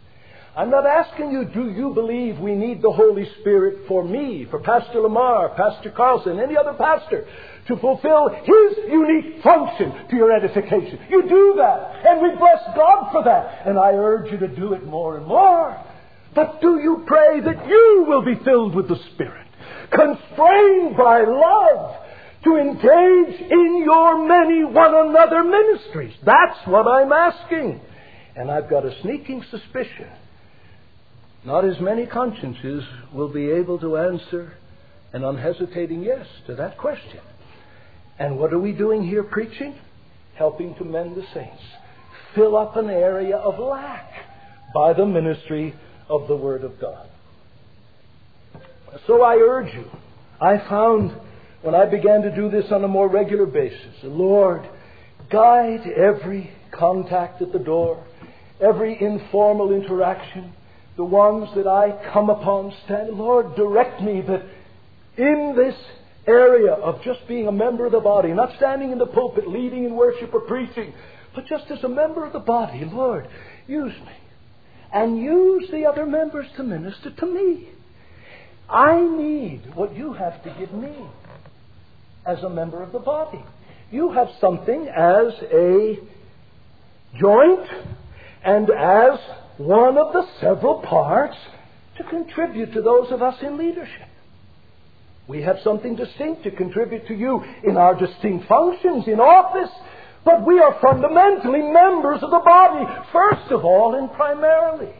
I'm not asking you, do you believe we need the Holy Spirit for me, for Pastor Lamar, Pastor Carlson, any other pastor, to fulfill his unique function to your edification? You do that, and we bless God for that. And I urge you to do it more and more. But do you pray that you will be filled with the Spirit, constrained by love, to engage in your many one another ministries? That's what I'm asking. And I've got a sneaking suspicion not as many consciences will be able to answer an unhesitating yes to that question. And what are we doing here preaching? Helping to mend the saints. Fill up an area of lack by the ministry of the Word of God. So I urge you, I found when I began to do this on a more regular basis, Lord, guide every contact at the door, every informal interaction, the ones that I come upon, stand, Lord, direct me that in this area of just being a member of the body, not standing in the pulpit, leading in worship or preaching, but just as a member of the body, Lord, use me. And use the other members to minister to me. I need what you have to give me as a member of the body. You have something as a joint and as one of the several parts to contribute to those of us in leadership. We have something distinct to contribute to you in our distinct functions in office, but we are fundamentally members of the body, first of all and primarily.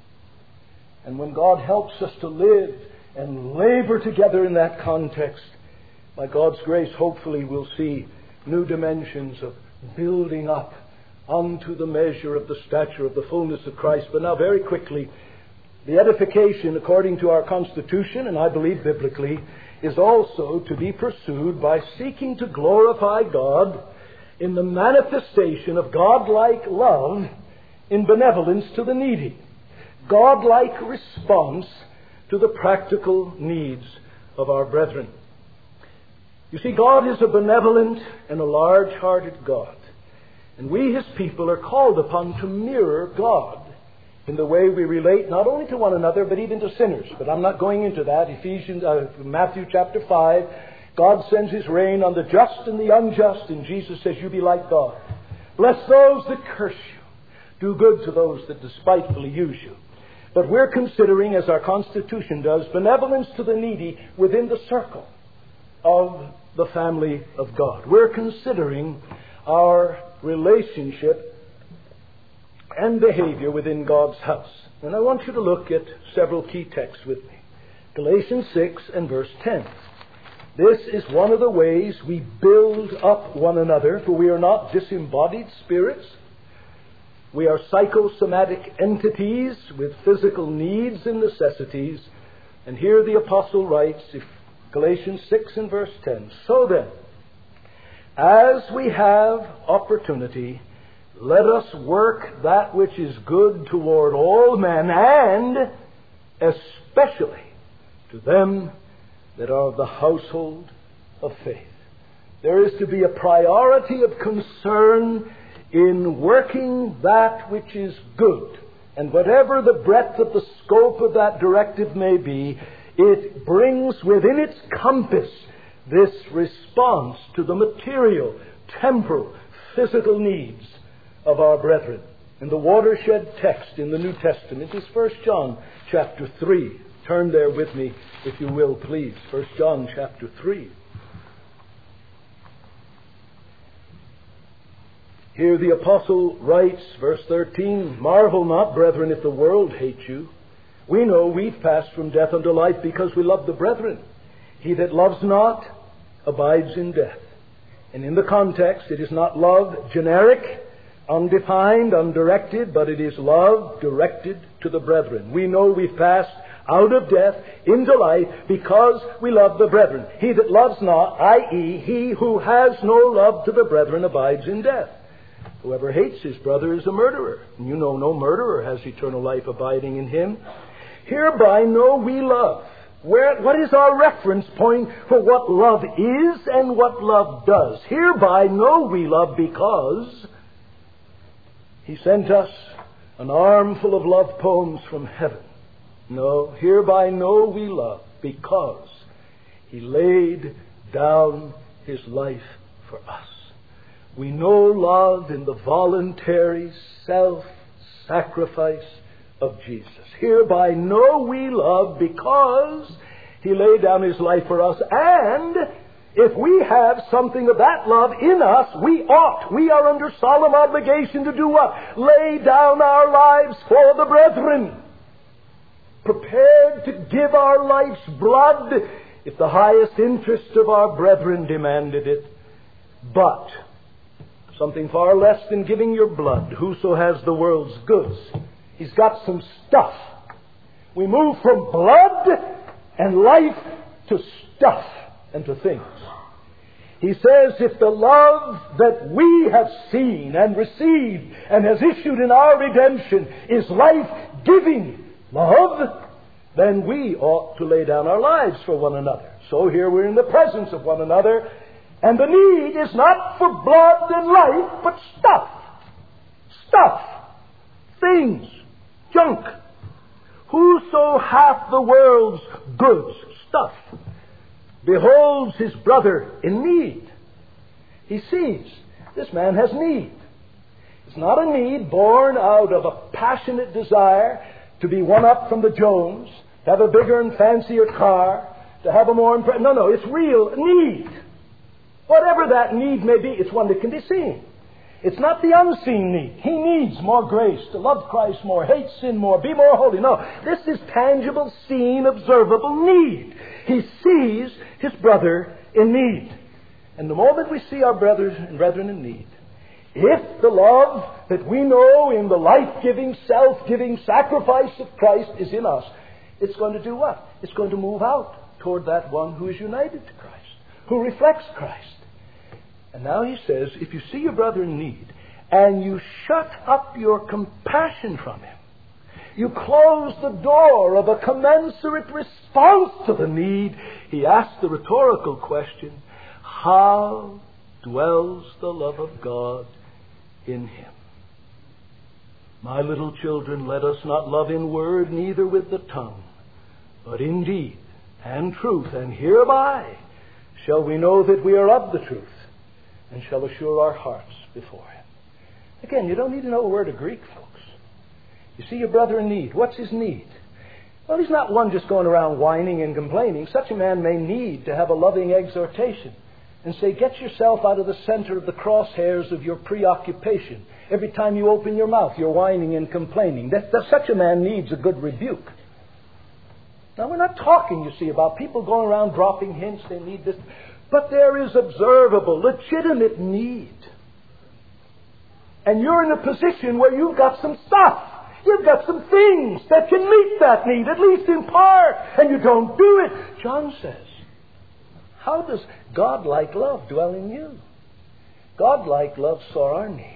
And when God helps us to live and labor together in that context, by God's grace, hopefully we'll see new dimensions of building up unto the measure of the stature of the fullness of Christ. But now, very quickly, the edification, according to our Constitution, and I believe biblically, is also to be pursued by seeking to glorify God in the manifestation of God-like love in benevolence to the needy. God-like response to the practical needs of our brethren. You see, God is a benevolent and a large-hearted God. And we, His people, are called upon to mirror God in the way we relate not only to one another, but even to sinners. But I'm not going into that. Ephesians, uh, Matthew chapter five, God sends His rain on the just and the unjust, and Jesus says, you be like God. Bless those that curse you. Do good to those that despitefully use you. But we're considering, as our Constitution does, benevolence to the needy within the circle of the family of God. We're considering our relationship and behavior within God's house. And I want you to look at several key texts with me. Galatians six and verse ten. This is one of the ways we build up one another, for we are not disembodied spirits. We are psychosomatic entities with physical needs and necessities. And here the apostle writes, if Galatians six and verse ten, so then, as we have opportunity, let us work that which is good toward all men, and especially to them that are of the household of faith. There is to be a priority of concern in working that which is good. And whatever the breadth of the scope of that directive may be, it brings within its compass this response to the material, temporal, physical needs of our brethren. And the watershed text in the New Testament is First John chapter three. Turn there with me, if you will, please. First John chapter three. Here the apostle writes, verse thirteen, marvel not, brethren, if the world hates you. We know we've passed from death unto life because we love the brethren. He that loves not abides in death. And in the context, it is not love generic, undefined, undirected, but it is love directed to the brethren. We know we've passed out of death into life because we love the brethren. He that loves not, that is, he who has no love to the brethren, abides in death. Whoever hates his brother is a murderer. And you know no murderer has eternal life abiding in him. Hereby know we love. Where, what is our reference point for what love is and what love does? Hereby know we love because He sent us an armful of love poems from heaven. No, hereby know we love because He laid down His life for us. We know love in the voluntary self-sacrifice of Jesus. Hereby know we love because He laid down His life for us. And if we have something of that love in us, we ought, we are under solemn obligation to do what? Lay down our lives for the brethren. Prepared to give our life's blood if the highest interest of our brethren demanded it. But something far less than giving your blood. Whoso has the world's goods, he's got some stuff. We move from blood and life to stuff and to things. He says, if the love that we have seen and received and has issued in our redemption is life-giving love, then we ought to lay down our lives for one another. So here we're in the presence of one another, and the need is not for blood and life, but stuff. Stuff. Things. Junk. Whoso hath the world's goods, stuff, beholds his brother in need. He sees this man has need. It's not a need born out of a passionate desire to be one up from the Jones, to have a bigger and fancier car, to have a more impressive... No, no, it's real need. Whatever that need may be, it's one that can be seen. It's not the unseen need. He needs more grace, to love Christ more, hate sin more, be more holy. No, this is tangible, seen, observable need. He sees his brother in need. And the moment we see our brothers and brethren in need, if the love that we know in the life-giving, self-giving sacrifice of Christ is in us, it's going to do what? It's going to move out toward that one who is united to Christ, who reflects Christ. And now he says, if you see your brother in need, and you shut up your compassion from him, you close the door of a commensurate response to the need, he asks the rhetorical question, how dwells the love of God in him? My little children, let us not love in word, neither with the tongue, but in deed and truth. And hereby shall we know that we are of the truth, and shall assure our hearts before him. Again, you don't need to know a word of Greek, folks. You see your brother in need. What's his need? Well, he's not one just going around whining and complaining. Such a man may need to have a loving exhortation and say, get yourself out of the center of the crosshairs of your preoccupation. Every time you open your mouth, you're whining and complaining. That, that such a man needs a good rebuke. Now, we're not talking, you see, about people going around dropping hints, they need this. But there is observable, legitimate need. And you're in a position where you've got some stuff. You've got some things that can meet that need, at least in part. And you don't do it. John says, how does God-like love dwell in you? God-like love saw our need.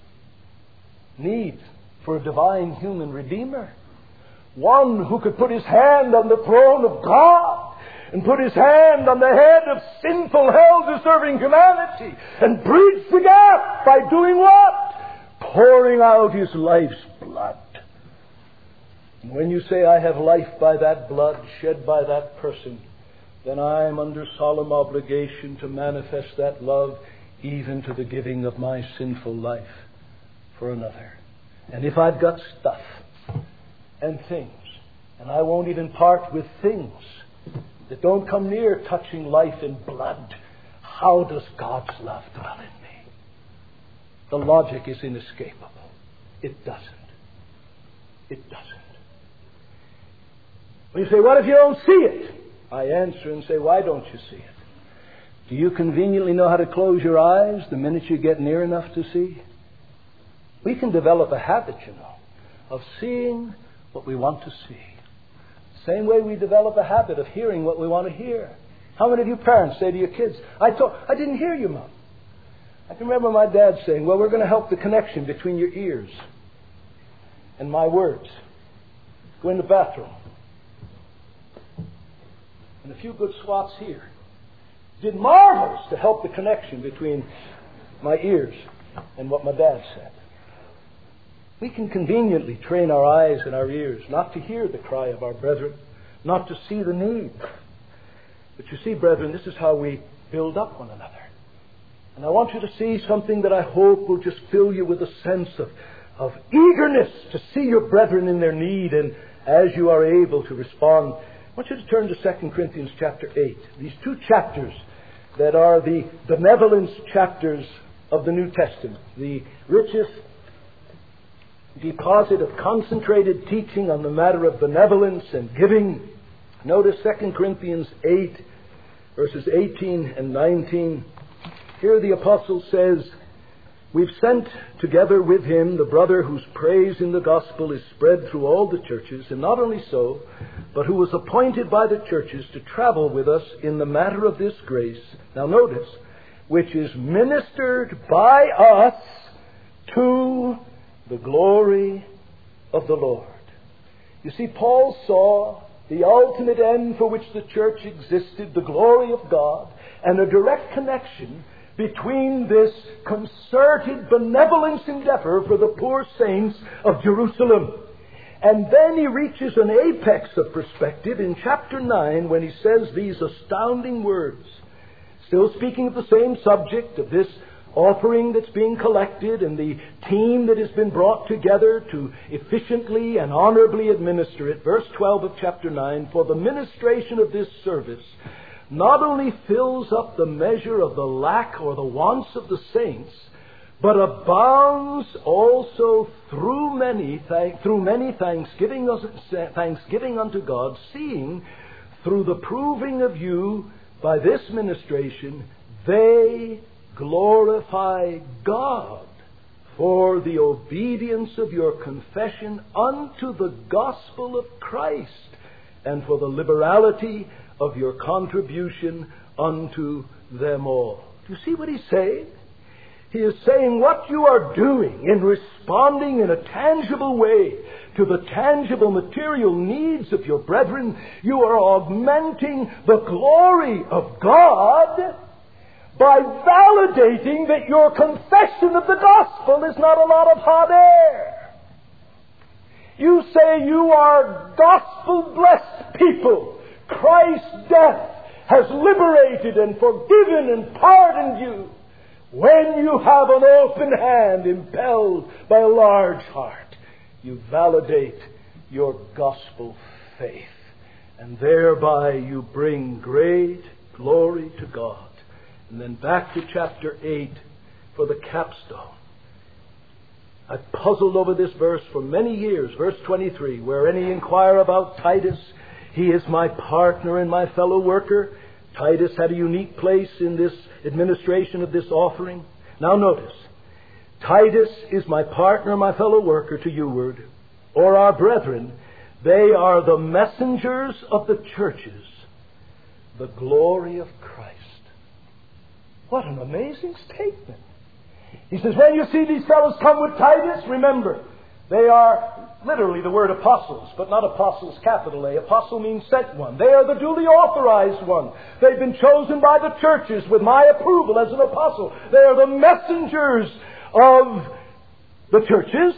Need for a divine human Redeemer. One who could put his hand on the throne of God and put his hand on the head of sinful, hell-deserving humanity and bridge the gap by doing what? Pouring out his life's blood. And when you say, I have life by that blood shed by that person, then I am under solemn obligation to manifest that love even to the giving of my sinful life for another. And if I've got stuff and things, and I won't even part with things that don't come near touching life and blood, how does God's love dwell in me? The logic is inescapable. It doesn't. It doesn't. When you say, what if you don't see it? I answer and say, why don't you see it? Do you conveniently know how to close your eyes the minute you get near enough to see? We can develop a habit, you know, of seeing what we want to see. Same way we develop a habit of hearing what we want to hear. How many of you parents say to your kids, I told, I didn't hear you, Mom. I can remember my dad saying, well, we're going to help the connection between your ears and my words. Go in the bathroom. And a few good swats here. Did marvels to help the connection between my ears and what my dad said. We can conveniently train our eyes and our ears not to hear the cry of our brethren, not to see the need. But you see, brethren, this is how we build up one another. And I want you to see something that I hope will just fill you with a sense of, of eagerness to see your brethren in their need, and as you are able to respond. I want you to turn to Second Corinthians chapter eight. These two chapters that are the benevolence chapters of the New Testament, the richest deposit of concentrated teaching on the matter of benevolence and giving. Notice Second Corinthians eight, verses eighteen and nineteen. Here the apostle says, "We've sent together with him the brother whose praise in the gospel is spread through all the churches, and not only so, but who was appointed by the churches to travel with us in the matter of this grace." Now notice, "which is ministered by us to the glory of the Lord." You see, Paul saw the ultimate end for which the church existed, the glory of God, and a direct connection between this concerted benevolence endeavor for the poor saints of Jerusalem. And then he reaches an apex of perspective in chapter nine when he says these astounding words. Still speaking of the same subject, of this offering that's being collected and the team that has been brought together to efficiently and honorably administer it. Verse twelve of chapter nine, "For the ministration of this service not only fills up the measure of the lack or the wants of the saints, but abounds also through many thank, through many thanksgiving, thanksgiving unto God, seeing through the proving of you by this ministration they glorify God for the obedience of your confession unto the gospel of Christ, and for the liberality of your contribution unto them all." Do you see what he's saying? He is saying what you are doing in responding in a tangible way to the tangible material needs of your brethren, you are augmenting the glory of God by validating that your confession of the gospel is not a lot of hot air. You say you are gospel-blessed people. Christ's death has liberated and forgiven and pardoned you. When you have an open hand impelled by a large heart, you validate your gospel faith. And thereby you bring great glory to God. And then back to chapter eight for the capstone. I've puzzled over this verse for many years. Verse twenty-three, "Where any inquire about Titus, he is my partner and my fellow worker." Titus had a unique place in this administration of this offering. Now notice, Titus is my partner, my fellow worker to youward, or our brethren. They are the messengers of the churches, the glory of Christ. What an amazing statement. He says, when you see these fellows come with Titus, remember, they are literally the word apostles, but not apostles capital A. Apostle means sent one. They are the duly authorized one. They've been chosen by the churches with my approval as an apostle. They are the messengers of the churches.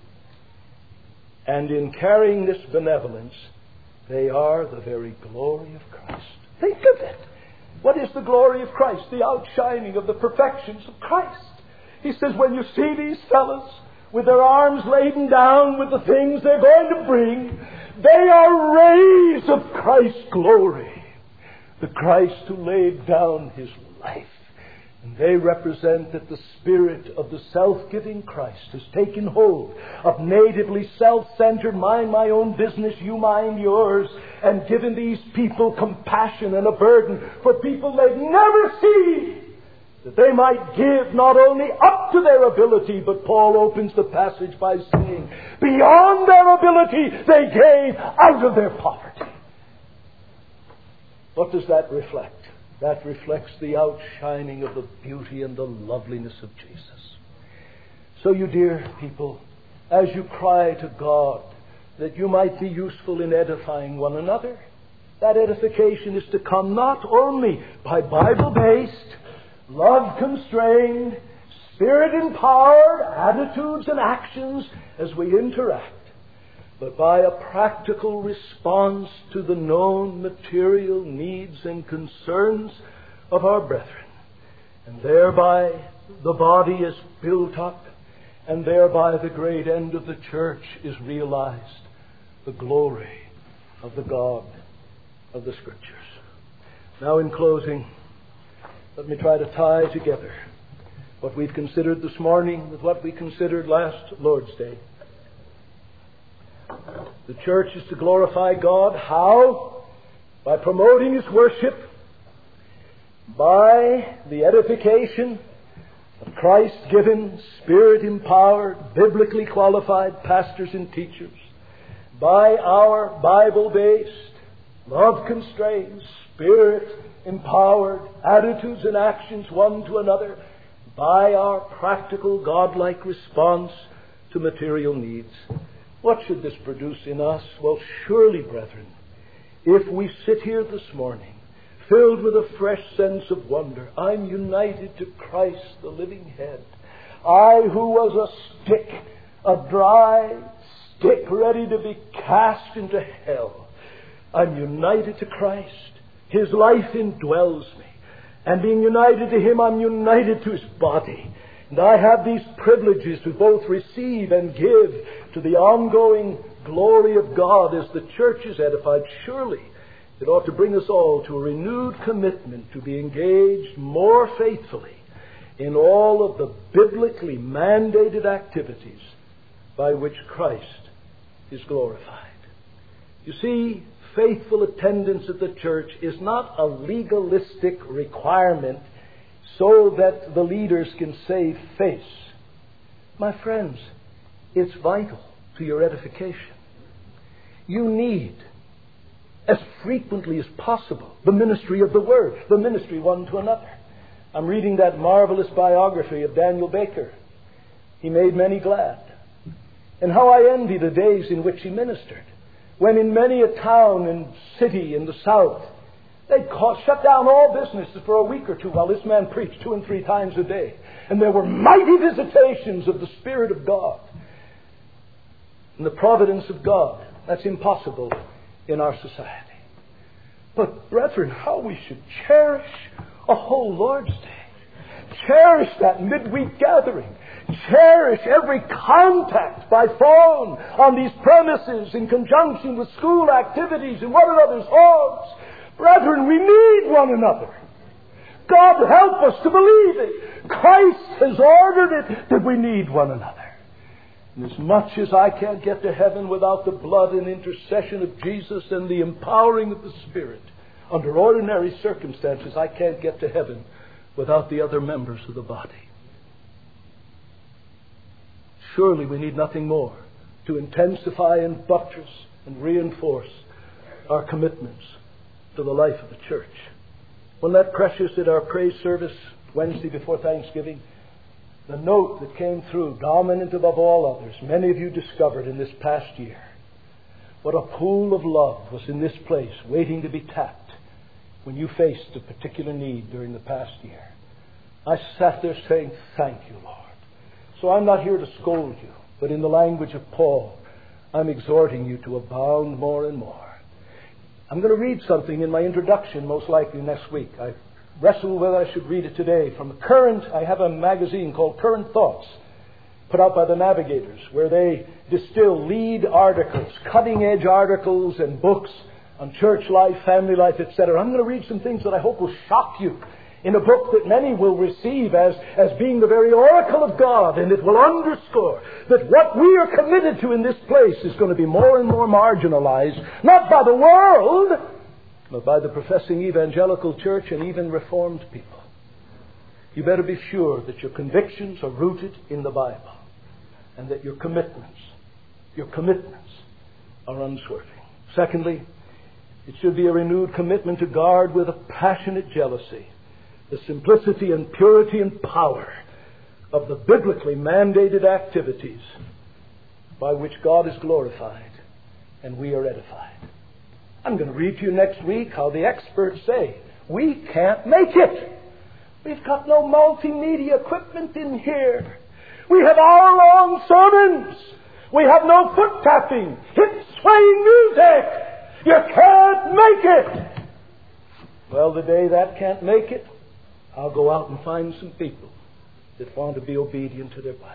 And in carrying this benevolence, they are the very glory of Christ. Think of it. What is the glory of Christ? The outshining of the perfections of Christ. He says, when you see these fellows with their arms laden down with the things they're going to bring, they are rays of Christ's glory. The Christ who laid down his life. And they represent that the spirit of the self-giving Christ has taken hold of natively self-centered, mind my own business, you mind yours, and given these people compassion and a burden for people they've never seen, that they might give not only up to their ability, but Paul opens the passage by saying, beyond their ability, they gave out of their poverty. What does that reflect? That reflects the outshining of the beauty and the loveliness of Jesus. So you dear people, as you cry to God that you might be useful in edifying one another, that edification is to come not only by Bible-based, love-constrained, Spirit-empowered attitudes and actions as we interact, but by a practical response to the known material needs and concerns of our brethren. And thereby the body is built up, and thereby the great end of the church is realized, the glory of the God of the Scriptures. Now, in closing, let me try to tie together what we've considered this morning with what we considered last Lord's Day. The church is to glorify God. How? By promoting His worship, by the edification of Christ-given, Spirit-empowered, biblically qualified pastors and teachers, by our Bible-based, love-constrained, Spirit-empowered attitudes and actions one to another, by our practical, God-like response to material needs. What should this produce in us? Well, surely, brethren, if we sit here this morning filled with a fresh sense of wonder, I'm united to Christ, the living head. I who was a stick, a dry stick ready to be cast into hell, I'm united to Christ. His life indwells me. And being united to Him, I'm united to His body. And I have these privileges to both receive and give to the ongoing glory of God as the church is edified. Surely it ought to bring us all to a renewed commitment to be engaged more faithfully in all of the biblically mandated activities by which Christ is glorified. You see, faithful attendance at the church is not a legalistic requirement so that the leaders can save face. My friends, it's vital to your edification. You need, as frequently as possible, the ministry of the Word, the ministry one to another. I'm reading that marvelous biography of Daniel Baker. He made many glad. And how I envy the days in which he ministered, when in many a town and city in the South, they'd call, shut down all businesses for a week or two while this man preached two and three times a day. And there were mighty visitations of the Spirit of God and the providence of God. That's impossible in our society. But, brethren, how we should cherish a whole Lord's Day. Cherish that midweek gathering. Cherish every contact by phone on these premises in conjunction with school activities and one another's homes. Brethren, we need one another. God help us to believe it. Christ has ordered it that we need one another. And as much as I can't get to heaven without the blood and intercession of Jesus and the empowering of the Spirit, under ordinary circumstances, I can't get to heaven without the other members of the body. Surely we need nothing more to intensify and buttress and reinforce our commitments to the life of the church. When that precious at our praise service Wednesday before Thanksgiving, the note that came through, dominant above all others, many of you discovered in this past year, what a pool of love was in this place waiting to be tapped when you faced a particular need during the past year. I sat there saying, thank you, Lord. So I'm not here to scold you, but in the language of Paul, I'm exhorting you to abound more and more. I'm going to read something in my introduction, most likely next week. I wrestled whether I should read it today. From Current, I have a magazine called Current Thoughts, put out by the Navigators, where they distill lead articles, cutting-edge articles and books on church life, family life, et cetera. I'm going to read some things that I hope will shock you in a book that many will receive as, as being the very oracle of God, and it will underscore that what we are committed to in this place is going to be more and more marginalized, not by the world, but by the professing evangelical church and even Reformed people. You better be sure that your convictions are rooted in the Bible, and that your commitments, your commitments are unswerving. Secondly, it should be a renewed commitment to guard with a passionate jealousy the simplicity and purity and power of the biblically mandated activities by which God is glorified and we are edified. I'm going to read to you next week how the experts say we can't make it. We've got no multimedia equipment in here. We have hour-long sermons. We have no foot tapping, hip-swaying music. You can't make it. Well, the day that can't make it, I'll go out and find some people that want to be obedient to their Bibles.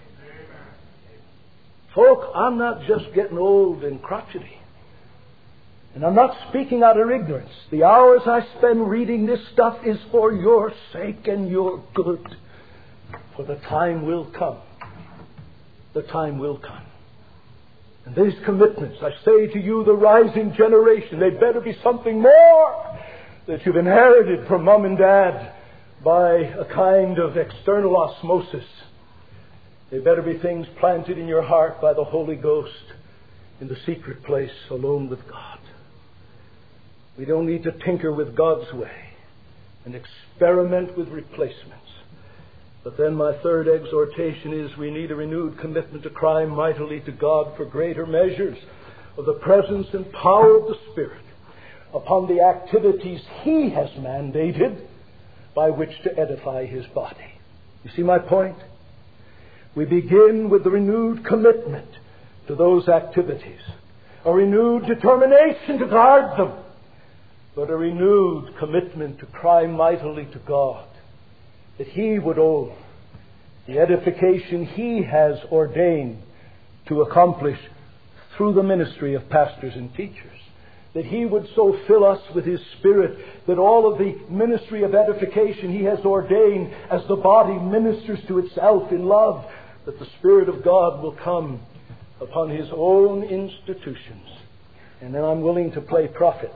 Folk, I'm not just getting old and crotchety. And I'm not speaking out of ignorance. The hours I spend reading this stuff is for your sake and your good. For the time will come. The time will come. And these commitments, I say to you, the rising generation, they better be something more that you've inherited from mom and dad by a kind of external osmosis. They better be things planted in your heart by the Holy Ghost in the secret place alone with God. We don't need to tinker with God's way and experiment with replacements. But then my third exhortation is we need a renewed commitment to cry mightily to God for greater measures of the presence and power of the Spirit upon the activities He has mandated by which to edify His body. You see my point? We begin with the renewed commitment to those activities, a renewed determination to guard them, but a renewed commitment to cry mightily to God that He would own the edification He has ordained to accomplish through the ministry of pastors and teachers. That He would so fill us with His Spirit that all of the ministry of edification He has ordained as the body ministers to itself in love, that the Spirit of God will come upon His own institutions. And then I'm willing to play prophet.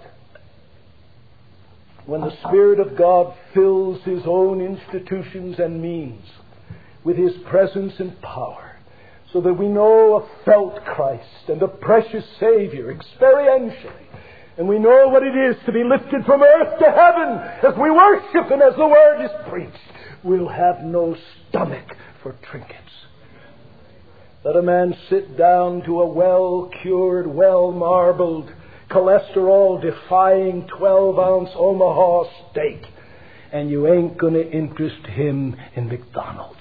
When the Spirit of God fills His own institutions and means with His presence and power, so that we know a felt Christ and a precious Savior experientially, and we know what it is to be lifted from earth to heaven as we worship and as the Word is preached, we'll have no stomach for trinkets. Let a man sit down to a well-cured, well-marbled, cholesterol-defying twelve-ounce Omaha steak, and you ain't going to interest him in McDonald's.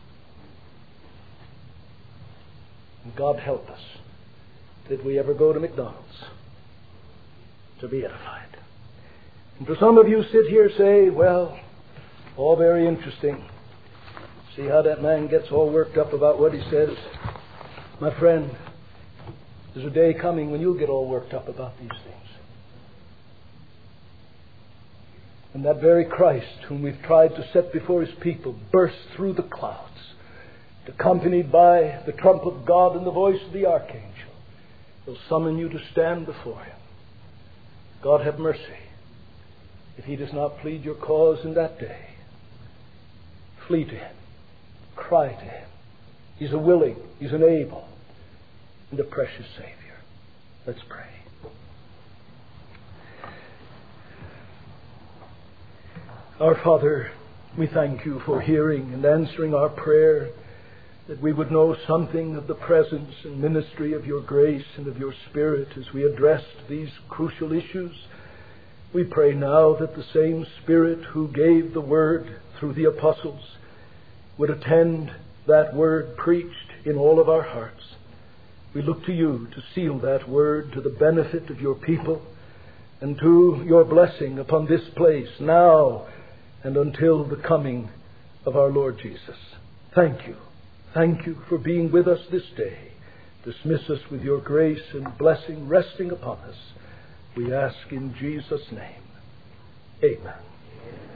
And God help us, did we ever go to McDonald's to be edified? And for some of you sit here say, well, all very interesting. See how that man gets all worked up about what he says? My friend, there's a day coming when you'll get all worked up about these things. And that very Christ whom we've tried to set before His people burst through the clouds, accompanied by the trump of God and the voice of the archangel, will summon you to stand before Him. God have mercy if He does not plead your cause in that day. Flee to Him. Cry to Him. He's a willing, He's an able, and a precious Savior. Let's pray. Our Father, we thank You for hearing and answering our prayer, that we would know something of the presence and ministry of Your grace and of Your Spirit as we addressed these crucial issues. We pray now that the same Spirit who gave the Word through the apostles would attend that Word preached in all of our hearts. We look to You to seal that Word to the benefit of Your people and to Your blessing upon this place now and until the coming of our Lord Jesus. Thank You. Thank You for being with us this day. Dismiss us with Your grace and blessing resting upon us. We ask in Jesus' name. Amen.